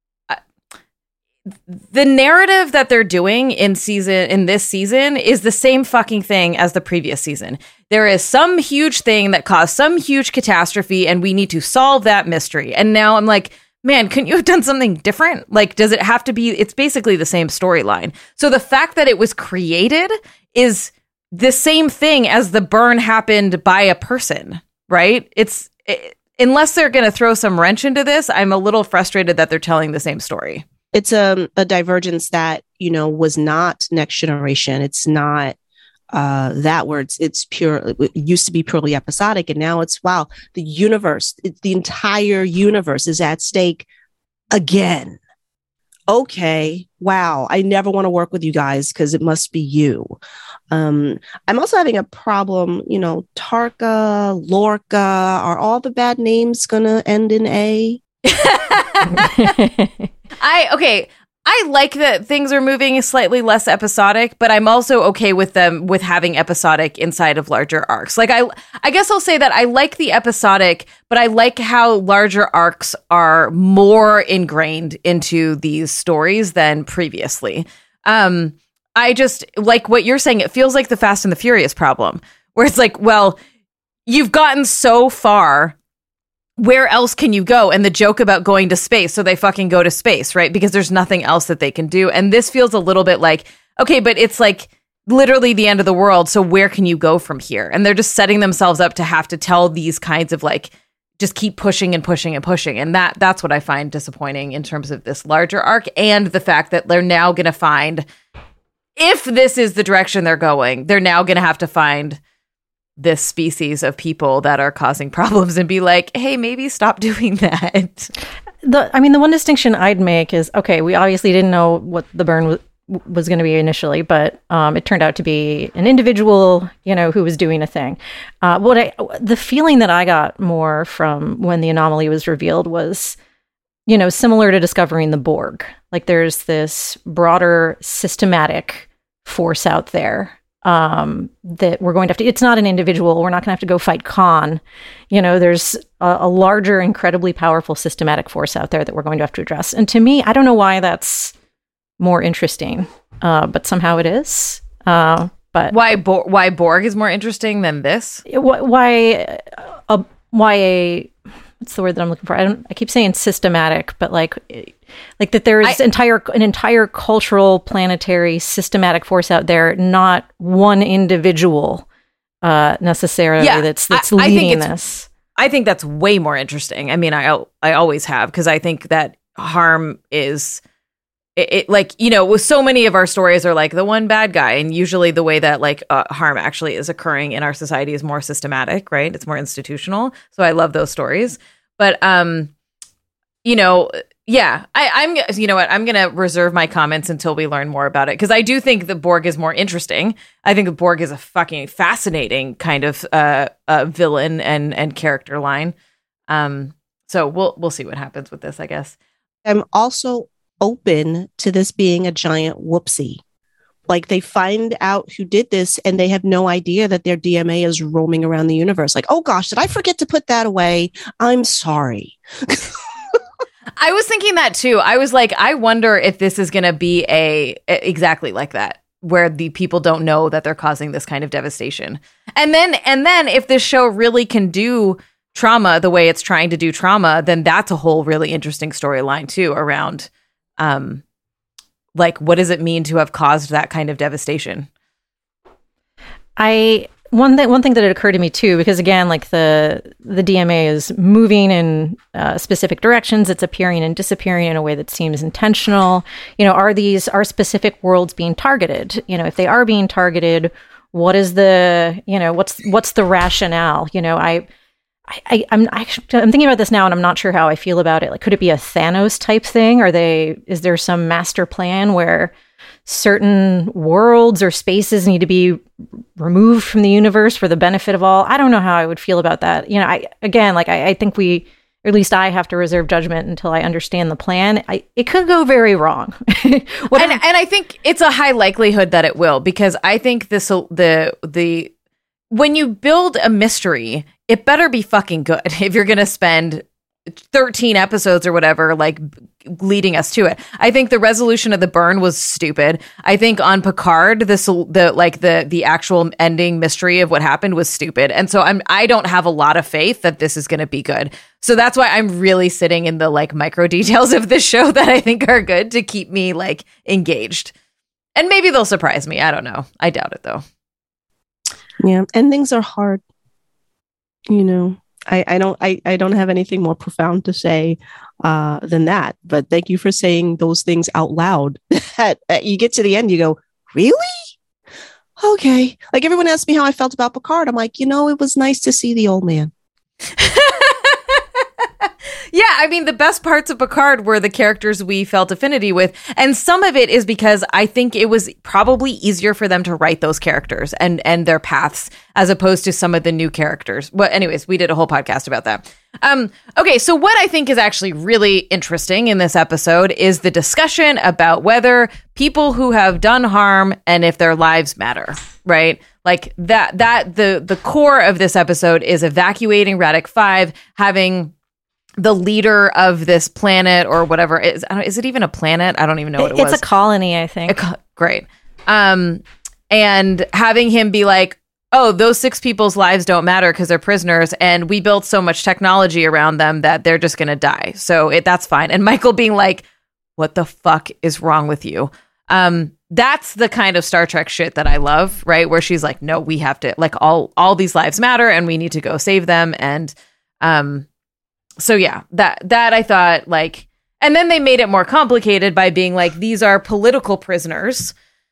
the narrative that they're doing in season in this season is the same fucking thing as the previous season. There is some huge thing that caused some huge catastrophe and we need to solve that mystery. And now I'm like, man, couldn't you have done something different? Like, does it have to be, it's basically the same storyline. So the fact that it was created is the same thing as the burn happened by a person, right? It's, it, unless they're going to throw some wrench into this, I'm a little frustrated that they're telling the same story. It's a, a divergence that, you know, was not Next Generation. It's not uh, that where it's, it's pure, it used to be purely episodic. And now it's, wow, the universe, it's the entire universe is at stake again. Okay, wow, I never want to work with you guys because it must be you. Um, I'm also having a problem, you know, Tarka, Lorca, are all the bad names going to end in A? I, okay, I like that things are moving slightly less episodic, but I'm also okay with them with having episodic inside of larger arcs. Like, I, I guess I'll say that I like the episodic, but I like how larger arcs are more ingrained into these stories than previously. Um, I just like what you're saying. It feels like the Fast and the Furious problem, where it's like, well, you've gotten so far. Where else can you go? And the joke about going to space, so they fucking go to space, right? Because there's nothing else that they can do. And this feels a little bit like, okay, but it's like literally the end of the world. So where can you go from here? And they're just setting themselves up to have to tell these kinds of like, just keep pushing and pushing and pushing. And that that's what I find disappointing in terms of this larger arc, and the fact that they're now going to find, if this is the direction they're going, they're now going to have to find this species of people that are causing problems and be like, hey, maybe stop doing that. The, I mean, the one distinction I'd make is, okay, we obviously didn't know what the burn was, was going to be initially, but um, it turned out to be an individual, you know, who was doing a thing. Uh, what I, the feeling that I got more from when the anomaly was revealed was, you know, similar to discovering the Borg. Like, there's this broader systematic force out there um, that we're going to have to, it's not an individual. We're not going to have to go fight Khan. You know, there's a, a larger, incredibly powerful systematic force out there that we're going to have to address. And to me, I don't know why that's more interesting, uh, but somehow it is. Uh, but why, Bo- why Borg is more interesting than this? Why, uh, why a, what's the word that I'm looking for? I don't, I keep saying systematic, but like, like that there is I, entire, an entire cultural, planetary, systematic force out there, not one individual, uh, necessarily yeah, that's, that's I, leading I this. I think that's way more interesting. I mean, I, I always have, because I think that harm is, it, it like, you know, with so many of our stories are like the one bad guy. And usually the way that like uh, harm actually is occurring in our society is more systematic, right? It's more institutional. So I love those stories. But, um, you know, yeah, I, I'm, you know what, I'm going to reserve my comments until we learn more about it. Because I do think the Borg is more interesting. I think the Borg is a fucking fascinating kind of uh, uh, villain and, and character line. Um, so we'll we'll see what happens with this, I guess. I'm also open to this being a giant whoopsie. Like, they find out who did this and they have no idea that their D M A is roaming around the universe. Like, oh gosh, did I forget to put that away? I'm sorry. I was thinking that too. I was like, I wonder if this is going to be a exactly like that, where the people don't know that they're causing this kind of devastation. And then, and then if this show really can do trauma the way it's trying to do trauma, then that's a whole really interesting storyline too around, um, like, what does it mean to have caused that kind of devastation? I one thing one thing that had occurred to me too, because again, like the the D M A is moving in uh, specific directions, it's appearing and disappearing in a way that seems intentional. You know, are these are specific worlds being targeted? You know, if they are being targeted, what is the you know what's what's the rationale? You know, I. I, I'm actually, I'm thinking about this now, and I'm not sure how I feel about it. Like, could it be a Thanos type thing? Are they? Is there some master plan where certain worlds or spaces need to be removed from the universe for the benefit of all? I don't know how I would feel about that. You know, I again, like I, I think we, or at least I, have to reserve judgment until I understand the plan. I, it could go very wrong, and and I think it's a high likelihood that it will, because I think this the the when you build a mystery, it better be fucking good if you're going to spend thirteen episodes or whatever, like leading us to it. I think the resolution of the burn was stupid. I think on Picard, this the like the the actual ending mystery of what happened was stupid. And so I'm I don't have a lot of faith that this is going to be good. So that's why I'm really sitting in the like micro details of this show that I think are good to keep me like engaged. And maybe they'll surprise me. I don't know. I doubt it though. Yeah, endings are hard. You know, I, I don't I, I don't have anything more profound to say uh, than that. But thank you for saying those things out loud. That you get to the end, you go, really? Okay. Like everyone asked me how I felt about Picard. I'm like, you know, it was nice to see the old man. Yeah, I mean, the best parts of Picard were the characters we felt affinity with. And some of it is because I think it was probably easier for them to write those characters and, and their paths as opposed to some of the new characters. Well, anyways, we did a whole podcast about that. Um, okay, so what I think is actually really interesting in this episode is the discussion about whether people who have done harm and if their lives matter, right? Like that, that the, the core of this episode is evacuating Radix five, having the leader of this planet or whatever is, I don't, is it even a planet? I don't even know what it it's was. It's a colony, I think. A co- great. Um, and having him be like, oh, those six people's lives don't matter because they're prisoners. And we built so much technology around them that they're just going to die. So it, that's fine. And Michael being like, what the fuck is wrong with you? Um, that's the kind of Star Trek shit that I love, right? Where she's like, no, we have to, like, all, all these lives matter and we need to go save them. And, um, So yeah, that that I thought like, and then they made it more complicated by being like, these are political prisoners,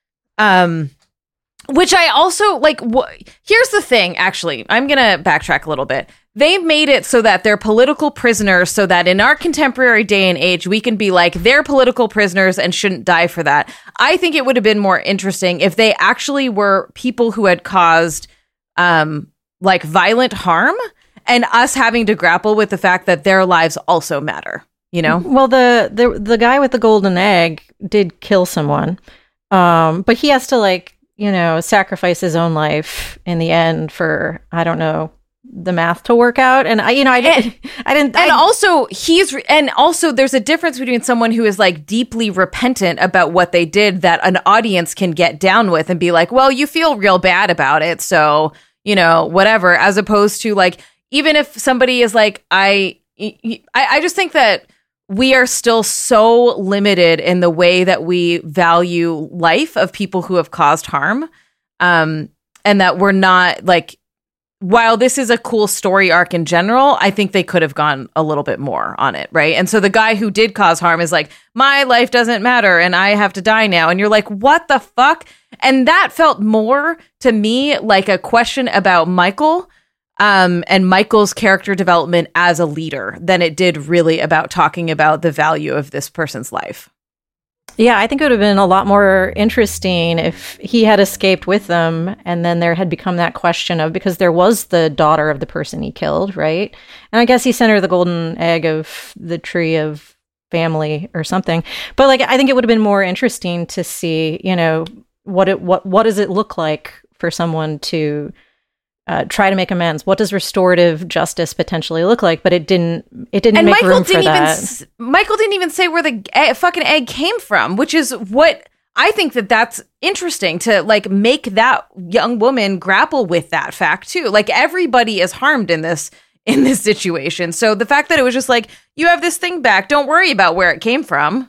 um, which I also like. Wh- here's the thing, actually, I'm gonna backtrack a little bit. They made it so that they're political prisoners, so that in our contemporary day and age, we can be like, they're political prisoners and shouldn't die for that. I think it would have been more interesting if they actually were people who had caused, um, like violent harm. And us having to grapple with the fact that their lives also matter, you know? Well, the the the guy with the golden egg did kill someone, um, but he has to, like, you know, sacrifice his own life in the end for, I don't know, the math to work out. And I, you know, I didn't, and, I didn't, and I, also he's, re- and also there's a difference between someone who is like deeply repentant about what they did that an audience can get down with and be like, well, you feel real bad about it, so, you know, whatever, as opposed to like, even if somebody is like, I, I, I just think that we are still so limited in the way that we value life of people who have caused harm. Um, and that we're not like, while this is a cool story arc in general, I think they could have gone a little bit more on it. Right. And so the guy who did cause harm is like, my life doesn't matter and I have to die now. And you're like, what the fuck? And that felt more to me like a question about Michael Um, and Michael's character development as a leader than it did really about talking about the value of this person's life. yeah, I think it would have been a lot more interesting if he had escaped with them and then there had become that question of, because there was the daughter of the person he killed, right? And I guess he sent her the golden egg of the tree of family or something. But like, I think it would have been more interesting to see, you know, what it what what does it look like for someone to Uh, try to make amends. What does restorative justice potentially look like? But it didn't. It didn't and make Michael room didn't for even that. s- Michael didn't even say where the egg, fucking egg came from, which is what I think that that's interesting to like make that young woman grapple with that fact too. Like everybody is harmed in this in this situation. So the fact that it was just like, you have this thing back, don't worry about where it came from.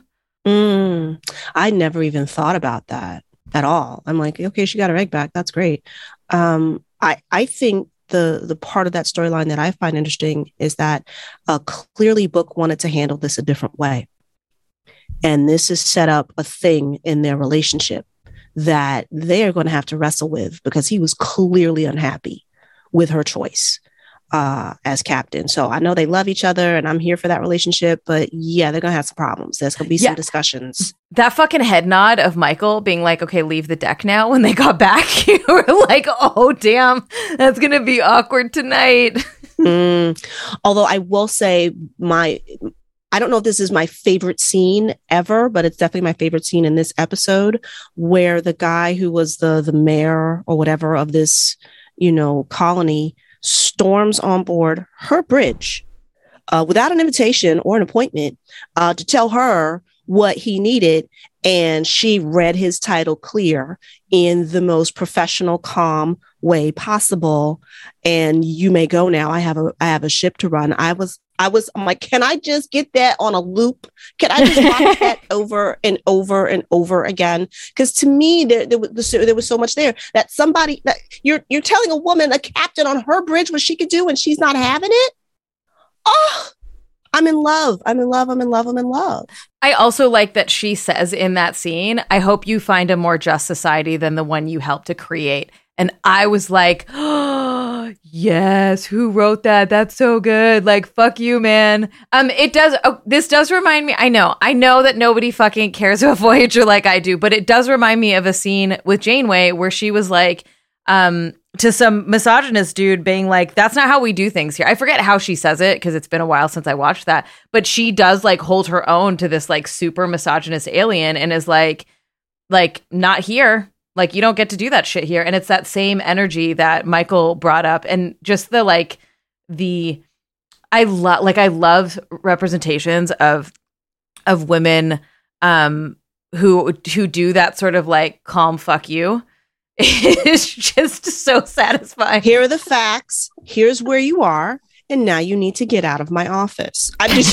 Mm, I never even thought about that at all. I'm like, okay, she got her egg back. That's great. Um, I, I think the the part of that storyline that I find interesting is that uh, clearly Book wanted to handle this a different way. And this has set up a thing in their relationship that they are going to have to wrestle with, because he was clearly unhappy with her choice uh, as captain. So I know they love each other and I'm here for that relationship, but yeah, they're going to have some problems. There's going to be some Yeah. discussions. That fucking head nod of Michael being like, okay, leave the deck now, when they got back, you were like, oh, damn, that's going to be awkward tonight. Mm. Although I will say my, I don't know if this is my favorite scene ever, but it's definitely my favorite scene in this episode, where the guy who was the, the mayor or whatever of this, you know, colony storms on board her bridge uh, without an invitation or an appointment uh, to tell her what he needed. And she read his title clear in the most professional, calm way possible. And you may go now. I have a I have a ship to run. I was I was I'm like, can I just get that on a loop? Can I just watch that over and over and over again? Because to me, there, there was there was so much there that somebody that you're you're telling a woman, a captain on her bridge, what she could do, and she's not having it. oh, I'm in love. I'm in love. I'm in love. I'm in love. I also like that she says in that scene, I hope you find a more just society than the one you helped to create. And I was like, oh, yes, who wrote that? That's so good. Like, fuck you, man. Um, it does, oh, this does remind me, I know, I know that nobody fucking cares about Voyager like I do, but it does remind me of a scene with Janeway where she was like, um, to some misogynist dude being like, that's not how we do things here. I forget how she says it because it's been a while since I watched that, but she does like hold her own to this like super misogynist alien and is like, like, not here. Like, you don't get to do that shit here. And it's that same energy that Michael brought up. And just the, like, the, I love, like, I love representations of, of women um, who, who do that sort of, like, calm fuck you. It's just so satisfying. Here are the facts. Here's where you are. And now you need to get out of my office. I just,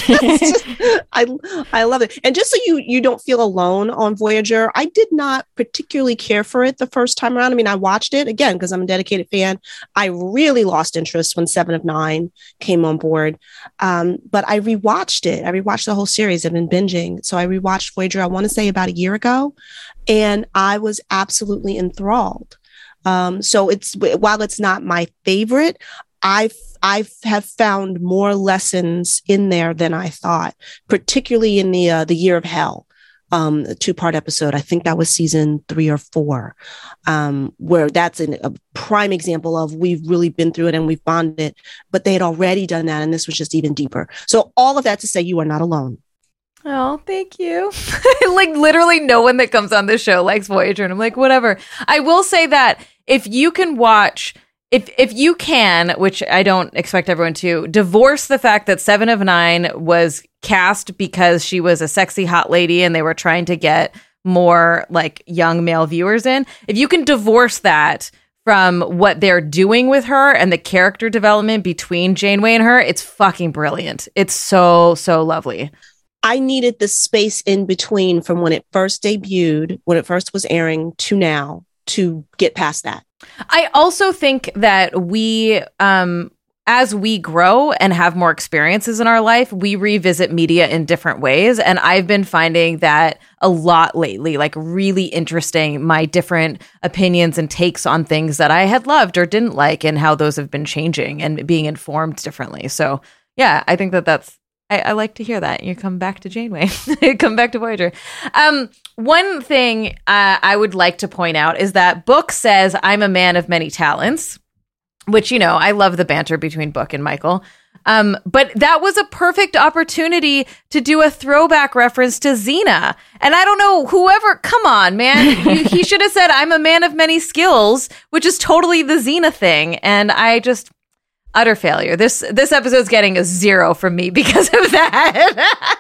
I, I love it. And just so you you don't feel alone on Voyager, I did not particularly care for it the first time around. I mean, I watched it again because I'm a dedicated fan. I really lost interest when Seven of Nine came on board, um, but I rewatched it. I rewatched the whole series. I've been binging, so I rewatched Voyager. I want to say about a year ago, and I was absolutely enthralled. Um, so it's while it's not my favorite, I've I have found more lessons in there than I thought, particularly in the uh, the Year of Hell, um, the two-part episode. I think that was season three or four, um, where that's an, a prime example of we've really been through it and we've bonded, but they had already done that, and this was just even deeper. So all of that to say you are not alone. Oh, thank you. Like, literally no one that comes on this show likes Voyager, and I'm like, whatever. I will say that if you can watch... If if you can, which I don't expect everyone to, divorce the fact that Seven of Nine was cast because she was a sexy hot lady and they were trying to get more like young male viewers in. If you can divorce that from what they're doing with her and the character development between Janeway and her, it's fucking brilliant. It's so, so lovely. I needed the space in between from when it first debuted, when it first was airing, to now to get past that. I also think that we, um, as we grow and have more experiences in our life, we revisit media in different ways. And I've been finding that a lot lately, like really interesting, my different opinions and takes on things that I had loved or didn't like and how those have been changing and being informed differently. So yeah, I think that that's, I, I like to hear that. You come back to Janeway, come back to Voyager. Um, one thing uh, I would like to point out is that Book says, I'm a man of many talents, which, you know, I love the banter between Book and Michael. Um, but that was a perfect opportunity to do a throwback reference to Xena. And I don't know, whoever, come on, man. you, he should have said, I'm a man of many skills, which is totally the Xena thing. And I just... utter failure. This this episode's getting a zero from me because of that.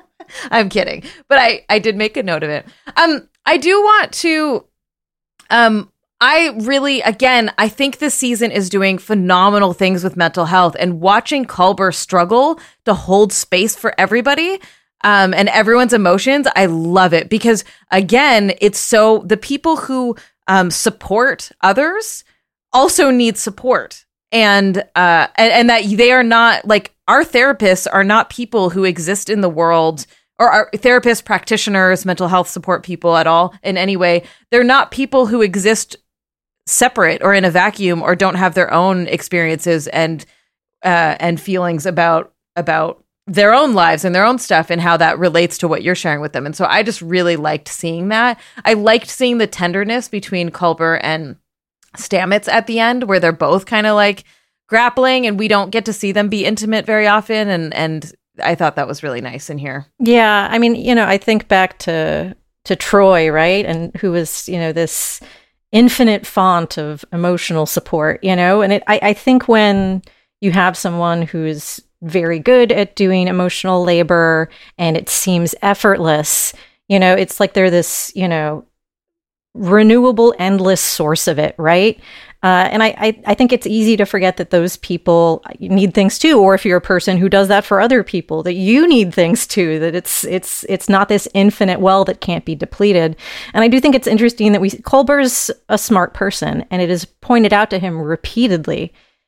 I'm kidding. But I, I did make a note of it. Um, I do want to... Um, I really, again, I think this season is doing phenomenal things with mental health. And watching Culber struggle to hold space for everybody um, and everyone's emotions, I love it. Because, again, it's so... the people who um, support others also need support. And, uh, and and that they are not, like, our therapists are not people who exist in the world, or our therapists, practitioners, mental health support people at all in any way. They're not people who exist separate or in a vacuum or don't have their own experiences and uh, and feelings about about their own lives and their own stuff and how that relates to what you're sharing with them. And so I just really liked seeing that. I liked seeing the tenderness between Culber and Stamets at the end, where they're both kind of like grappling and we don't get to see them be intimate very often. And, and I thought that was really nice in here. Yeah. I mean, you know, I think back to, to Troy, right? And who was, you know, this infinite font of emotional support, you know, and it, I, I think when you have someone who's very good at doing emotional labor and it seems effortless, you know, it's like they're this, you know, renewable, endless source of it, right? Uh, and I, I, I think it's easy to forget that those people need things too, or if you're a person who does that for other people, that you need things too. That it's it's it's not this infinite well that can't be depleted. And I do think it's interesting that we Culber's a smart person, and it is pointed out to him repeatedly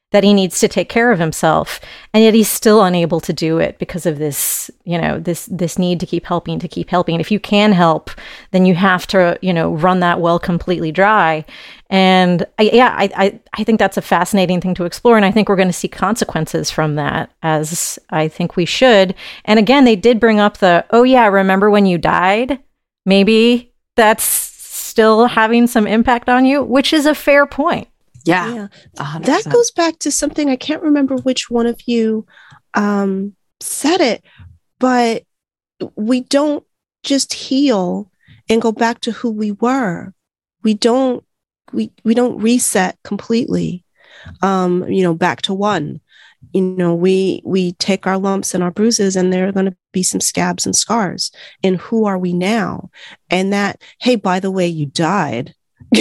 that he needs to take care of himself, and yet he's still unable to do it because of this, you know, this this need to keep helping, to keep helping. And if you can help, then you have to, you know, run that well completely dry. And I, yeah, I, I I think that's a fascinating thing to explore, and I think we're going to see consequences from that, as I think we should. And again, they did bring up the, oh yeah, remember when you died? Maybe that's still having some impact on you, which is a fair point. Yeah, Yeah. one hundred That percent. goes back to something, I can't remember which one of you um, said it, but we don't just heal and go back to who we were. We don't we we don't reset completely. Um, you know, back to one. You know, we we take our lumps and our bruises, and there are going to be some scabs and scars. And who are we now? And that, hey, by the way, you died.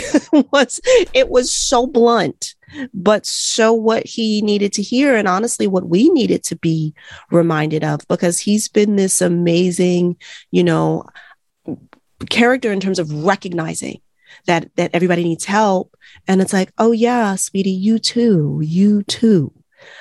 was it was so blunt, but so what he needed to hear, and honestly what we needed to be reminded of, because he's been this amazing, you know, character in terms of recognizing that that everybody needs help. And it's like, oh yeah, sweetie, you too, you too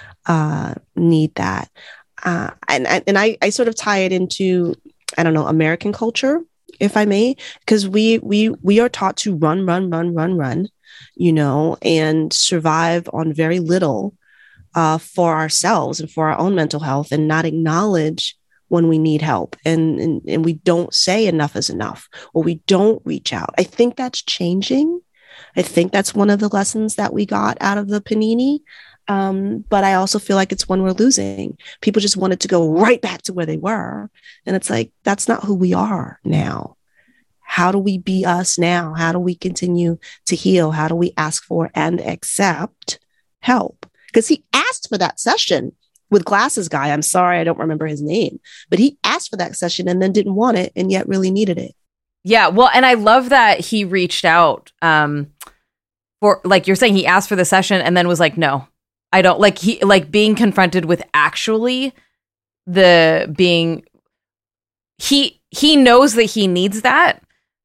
uh need that. Uh and and I I sort of tie it into, I don't know, American culture, if I may, because we we we are taught to run, run, run, run, run, you know, and survive on very little uh, for ourselves and for our own mental health, and not acknowledge when we need help, and, and and we don't say enough is enough, or we don't reach out. I think that's changing. I think that's one of the lessons that we got out of the panini. Um, but I also feel like it's one we're losing. People just wanted to go right back to where they were. And it's like, that's not who we are now. How do we be us now? How do we continue to heal? How do we ask for and accept help? Because he asked for that session with Glasses Guy. I'm sorry, I don't remember his name, but he asked for that session and then didn't want it, and yet really needed it. Yeah, well, and I love that he reached out um, for, like you're saying, he asked for the session and then was like, no. I don't like he like being confronted with actually the being he he knows that he needs that,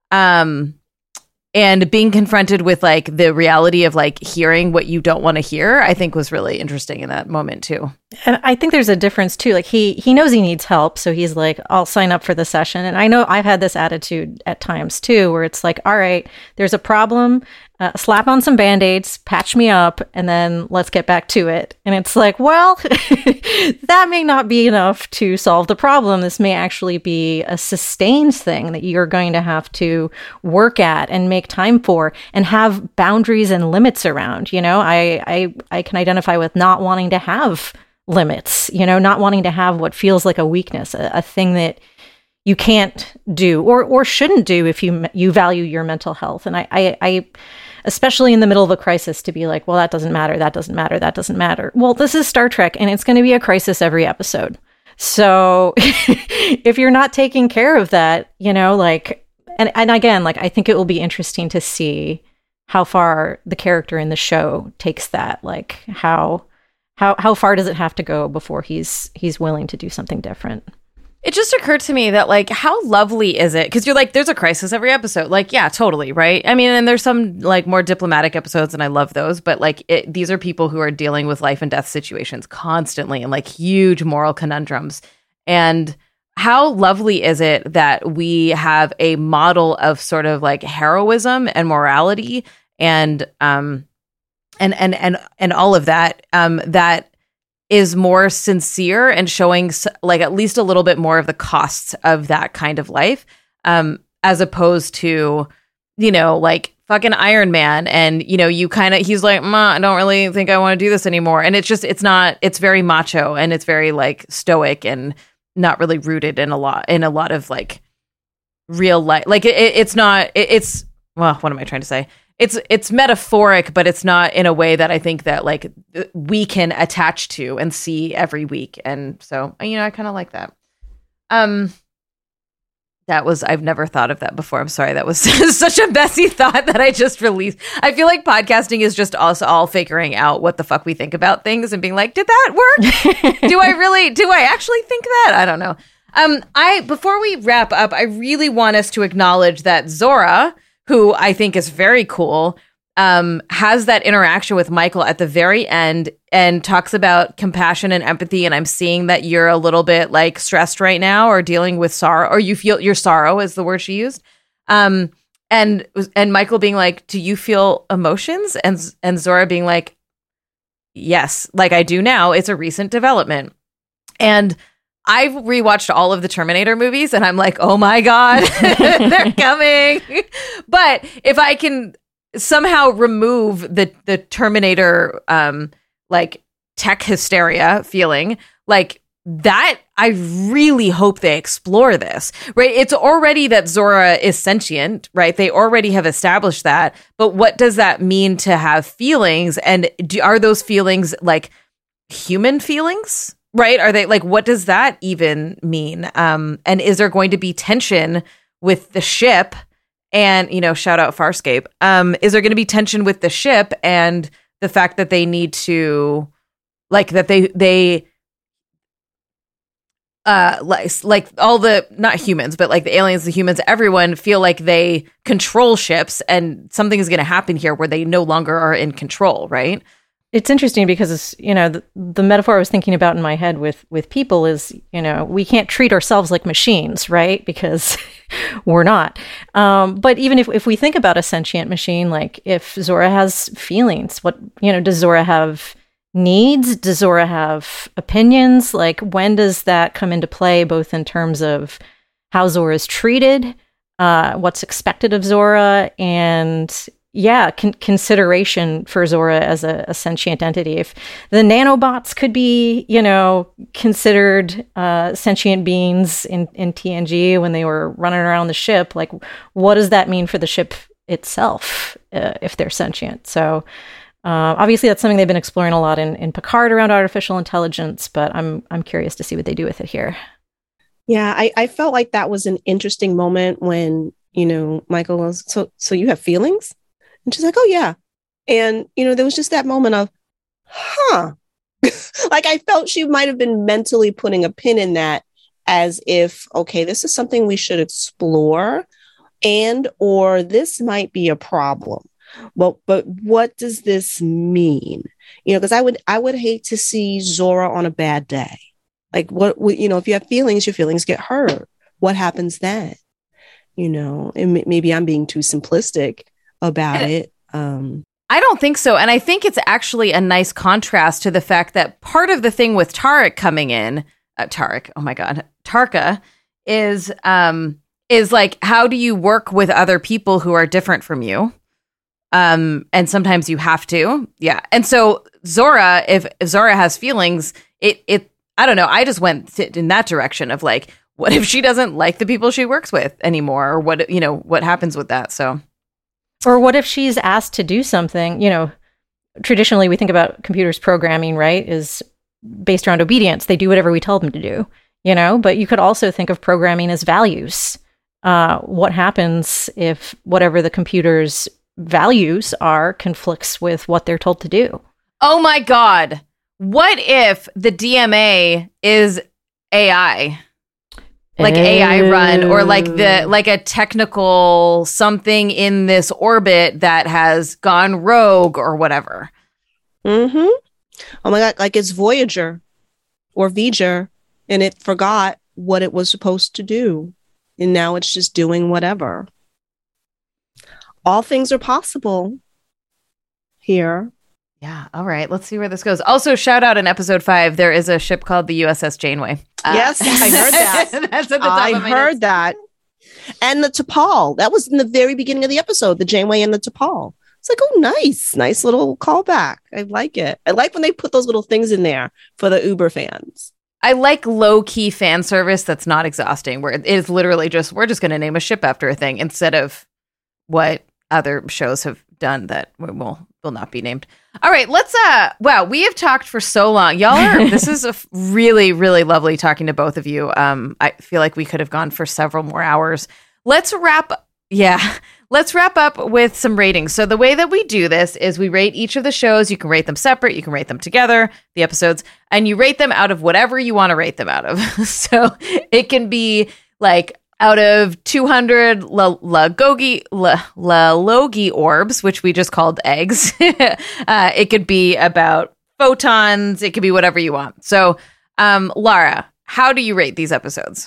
um and being confronted with like the reality of like hearing what you don't want to hear, I think was really interesting in that moment too. And I think there's a difference too. Like he he knows he needs help, so he's like, I'll sign up for the session. And I know I've had this attitude at times too, where it's like, all right, there's a problem, uh, slap on some band-aids, patch me up, and then let's get back to it. And it's like, well, that may not be enough to solve the problem. This may actually be a sustained thing that you're going to have to work at and make time for, and have boundaries and limits around. You know, I I I can identify with not wanting to have limits, you know, not wanting to have what feels like a weakness, a, a thing that you can't do or or shouldn't do if you you value your mental health. And I, I, I, especially in the middle of a crisis, to be like, well, that doesn't matter, that doesn't matter, that doesn't matter. Well, this is Star Trek, and it's going to be a crisis every episode. So if you're not taking care of that, you know, like, and, and again, like, I think it will be interesting to see how far the character in the show takes that, like how How how far does it have to go before he's he's willing to do something different? It just occurred to me that, like, how lovely is it? Because you're like, there's a crisis every episode. Like, yeah, totally, right? I mean, and there's some, like, more diplomatic episodes, and I love those. But, like, it, these are people who are dealing with life and death situations constantly and, like, huge moral conundrums. And how lovely is it that we have a model of sort of, like, heroism and morality and um and and and and all of that um that is more sincere and showing like at least a little bit more of the costs of that kind of life, um, as opposed to, you know, like fucking Iron Man. And, you know, you kind of, he's like, Ma, I don't really think I want to do this anymore. And it's just, it's not, it's very macho and it's very like stoic and not really rooted in a lot, in a lot of like real life. Like it, it's not, it, it's, well, what am I trying to say? It's it's metaphoric, but it's not in a way that I think that like we can attach to and see every week. And so, you know, I kind of like that. Um, that was, I've never thought of that before. I'm sorry. That was such a messy thought that I just released. I feel like podcasting is just us all figuring out what the fuck we think about things and being like, did that work? do I really, do I actually think that? I don't know. Um, I, before we wrap up, I really want us to acknowledge that Zora, who I think is very cool, um, has that interaction with Michael at the very end and talks about compassion and empathy. And I'm seeing that you're a little bit like stressed right now or dealing with sorrow, or you feel your sorrow is the word she used. Um, and, and Michael being like, do you feel emotions? And, and Zora being like, yes, like I do now. It's a recent development. And I've rewatched all of the Terminator movies and I'm like, oh my God, they're coming. But if I can somehow remove the the Terminator um like tech hysteria feeling, like that, I really hope they explore this, right? It's already that Zora is sentient, right? They already have established that, but what does that mean to have feelings? And do, are those feelings like human feelings, right? Are they like, what does that even mean? Um, and is there going to be tension with the ship? And, you know, shout out Farscape. Um, is there going to be tension with the ship and the fact that they need to, like, that they, they, uh, like, like all the, not humans, but like the aliens, the humans, everyone feel like they control ships and something is going to happen here where they no longer are in control, right? It's interesting because, it's, you know, the, the metaphor I was thinking about in my head with, with people is, you know, we can't treat ourselves like machines, right? Because we're not. Um, but even if, if we think about a sentient machine, like if Zora has feelings, what, you know, does Zora have needs? Does Zora have opinions? Like, when does that come into play, both in terms of how Zora is treated, uh, what's expected of Zora, and yeah, con- consideration for Zora as a, a sentient entity. If the nanobots could be, you know, considered uh, sentient beings in, in T N G when they were running around the ship, like, what does that mean for the ship itself uh, if they're sentient? So uh, obviously that's something they've been exploring a lot in, in Picard around artificial intelligence, but I'm I'm curious to see what they do with it here. Yeah, I, I felt like that was an interesting moment when, you know, Michael was, so so you have feelings? And she's like, oh, yeah. And, you know, there was just that moment of, huh. Like, I felt she might have been mentally putting a pin in that as if, okay, this is something we should explore, and or this might be a problem. But but what does this mean? You know, because I would I would hate to see Zora on a bad day. Like, what, you know, if you have feelings, your feelings get hurt. What happens then? You know, and maybe I'm being too simplistic about it. Um, I don't think so. And I think it's actually a nice contrast to the fact that part of the thing with Tarek coming in, uh, Tarek, oh my God, Tarka, is, um, is like, how do you work with other people who are different from you? Um, and sometimes you have to. Yeah. And so Zora, if, if Zora has feelings, it, it, I don't know. I just went in that direction of like, what if she doesn't like the people she works with anymore? Or what, you know, what happens with that? So. Or what if she's asked to do something? You know, traditionally we think about computers programming, right, is based around obedience. They do whatever we tell them to do, you know, but you could also think of programming as values. Uh, what happens if whatever the computer's values are conflicts with what they're told to do? Oh my God. What if the D M A is A I? Like A I run, or like the like a technical something in this orbit that has gone rogue or whatever. Mm-hmm. Oh my God, like it's Voyager or V'ger, and it forgot what it was supposed to do, and now it's just doing whatever. All things are possible here. Yeah. All right. Let's see where this goes. Also, shout out in episode five, there is a ship called the U S S Janeway. Uh, yes, I heard that. That's at the top I of my heard notes. that. And the T'Pol. That was in the very beginning of the episode, the Janeway and the T'Pol. It's like, oh, nice. Nice little callback. I like it. I like when they put those little things in there for the Uber fans. I like low-key fan service that's not exhausting, where it is literally just, we're just going to name a ship after a thing instead of what other shows have done that will will not be named. All right, let's, uh, wow, we have talked for so long. Y'all are, this is a f- really, really lovely talking to both of you. Um, I feel like we could have gone for several more hours. Let's wrap, yeah, let's wrap up with some ratings. So the way that we do this is we rate each of the shows. You can rate them separate, you can rate them together, the episodes, and you rate them out of whatever you want to rate them out of. So it can be like, out of two hundred La- Lagogi La- La Logi orbs, which we just called eggs. uh, it could be about photons. It could be whatever you want. So, um, Lara, how do you rate these episodes?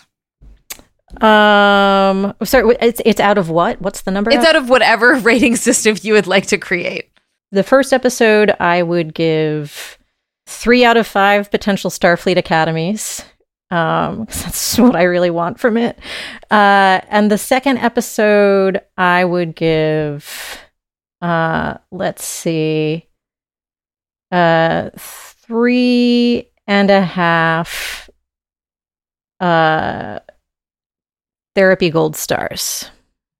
Um, sorry, it's it's out of what? What's the number? It's out of whatever rating system you would like to create. The first episode, I would give three out of five potential Starfleet academies. Um, 'cause that's what I really want from it. Uh, and the second episode, I would give, uh, let's see, uh, three and a half, uh, therapy gold stars.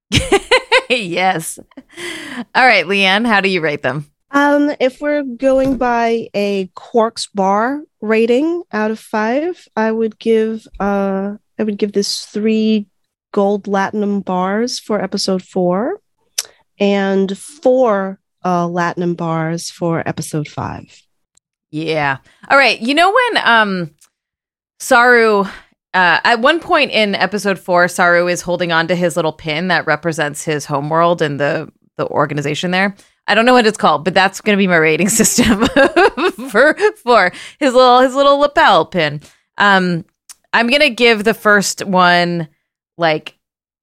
Yes. All right, Leanne, how do you rate them? Um, if we're going by a Quarks bar rating out of five, I would give uh I would give this three gold latinum bars for episode four and four uh latinum bars for episode five. Yeah. All right. You know when um Saru uh at one point in episode four, Saru is holding on to his little pin that represents his homeworld and the the organization there. I don't know what it's called, but that's going to be my rating system for for his little his little lapel pin. Um, I'm going to give the first one like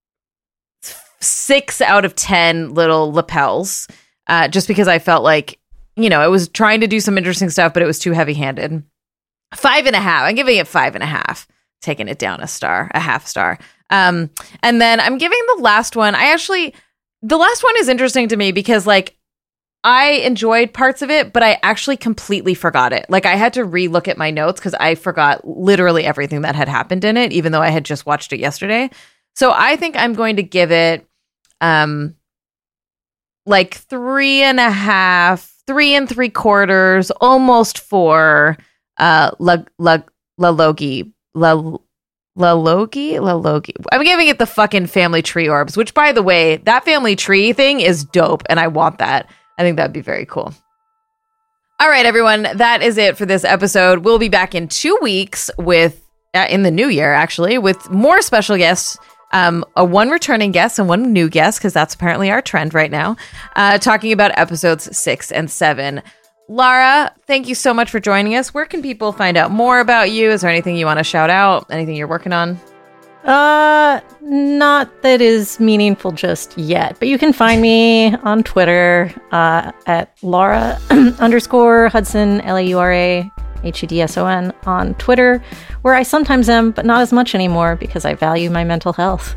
six out of ten little lapels, uh, just because I felt like, you know, it was trying to do some interesting stuff, but it was too heavy handed. Five and a half. I'm giving it five and a half, taking it down a star, a half star. Um, and then I'm giving the last one. I actually, the last one is interesting to me because like, I enjoyed parts of it, but I actually completely forgot it. Like I had to re-look at my notes because I forgot literally everything that had happened in it, even though I had just watched it yesterday. So I think I'm going to give it um, like three and a half, three and three quarters, almost four uh, La, La, La Logi. La, La Logi? La Logi. I'm giving it the fucking family tree orbs, which by the way, that family tree thing is dope and I want that. I think that'd be very cool. All right, everyone. That is it for this episode. We'll be back in two weeks with, uh, in the new year, actually, with more special guests, um, a one returning guest and one new guest, because that's apparently our trend right now, uh, talking about episodes six and seven. Lara, thank you so much for joining us. Where can people find out more about you? Is there anything you want to shout out? Anything you're working on? Uh, not that is meaningful just yet, but you can find me on Twitter uh, at Laura underscore Hudson, L A U R A H U D S O N on Twitter, where I sometimes am, but not as much anymore because I value my mental health.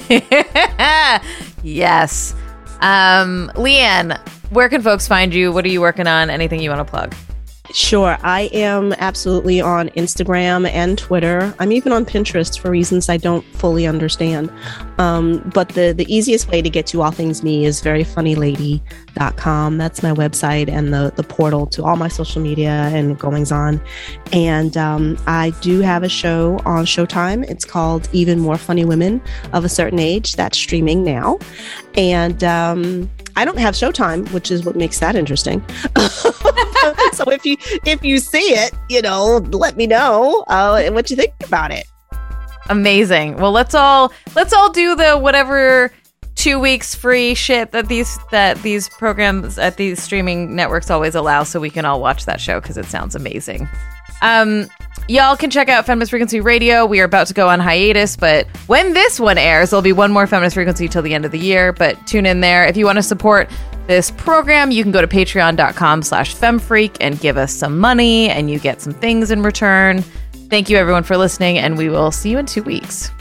Yes. Um, Leanne, where can folks find you? What are you working on? Anything you want to plug? Sure. I am absolutely on Instagram and Twitter. I'm even on Pinterest for reasons I don't fully understand. Um, but the, the easiest way to get to all things me is very funny lady dot com. That's my website and the, the portal to all my social media and goings on. And um, I do have a show on Showtime. It's called Even More Funny Women of a Certain Age. That's streaming now. And um, I don't have Showtime, which is what makes that interesting. So if you if you see it, you know, let me know uh, what you think about it. Amazing. Well, let's all let's all do the whatever two weeks free shit that these that these programs at these streaming networks always allow, so we can all watch that show because it sounds amazing. Um, y'all can check out Feminist Frequency Radio. We are about to go on hiatus, but when this one airs, there'll be one more Feminist Frequency till the end of the year. But tune in there if you want to support this program. You can go to patreon dot com slash femfreak and give us some money, and you get some things in return. Thank you, everyone, for listening, and we will see you in two weeks.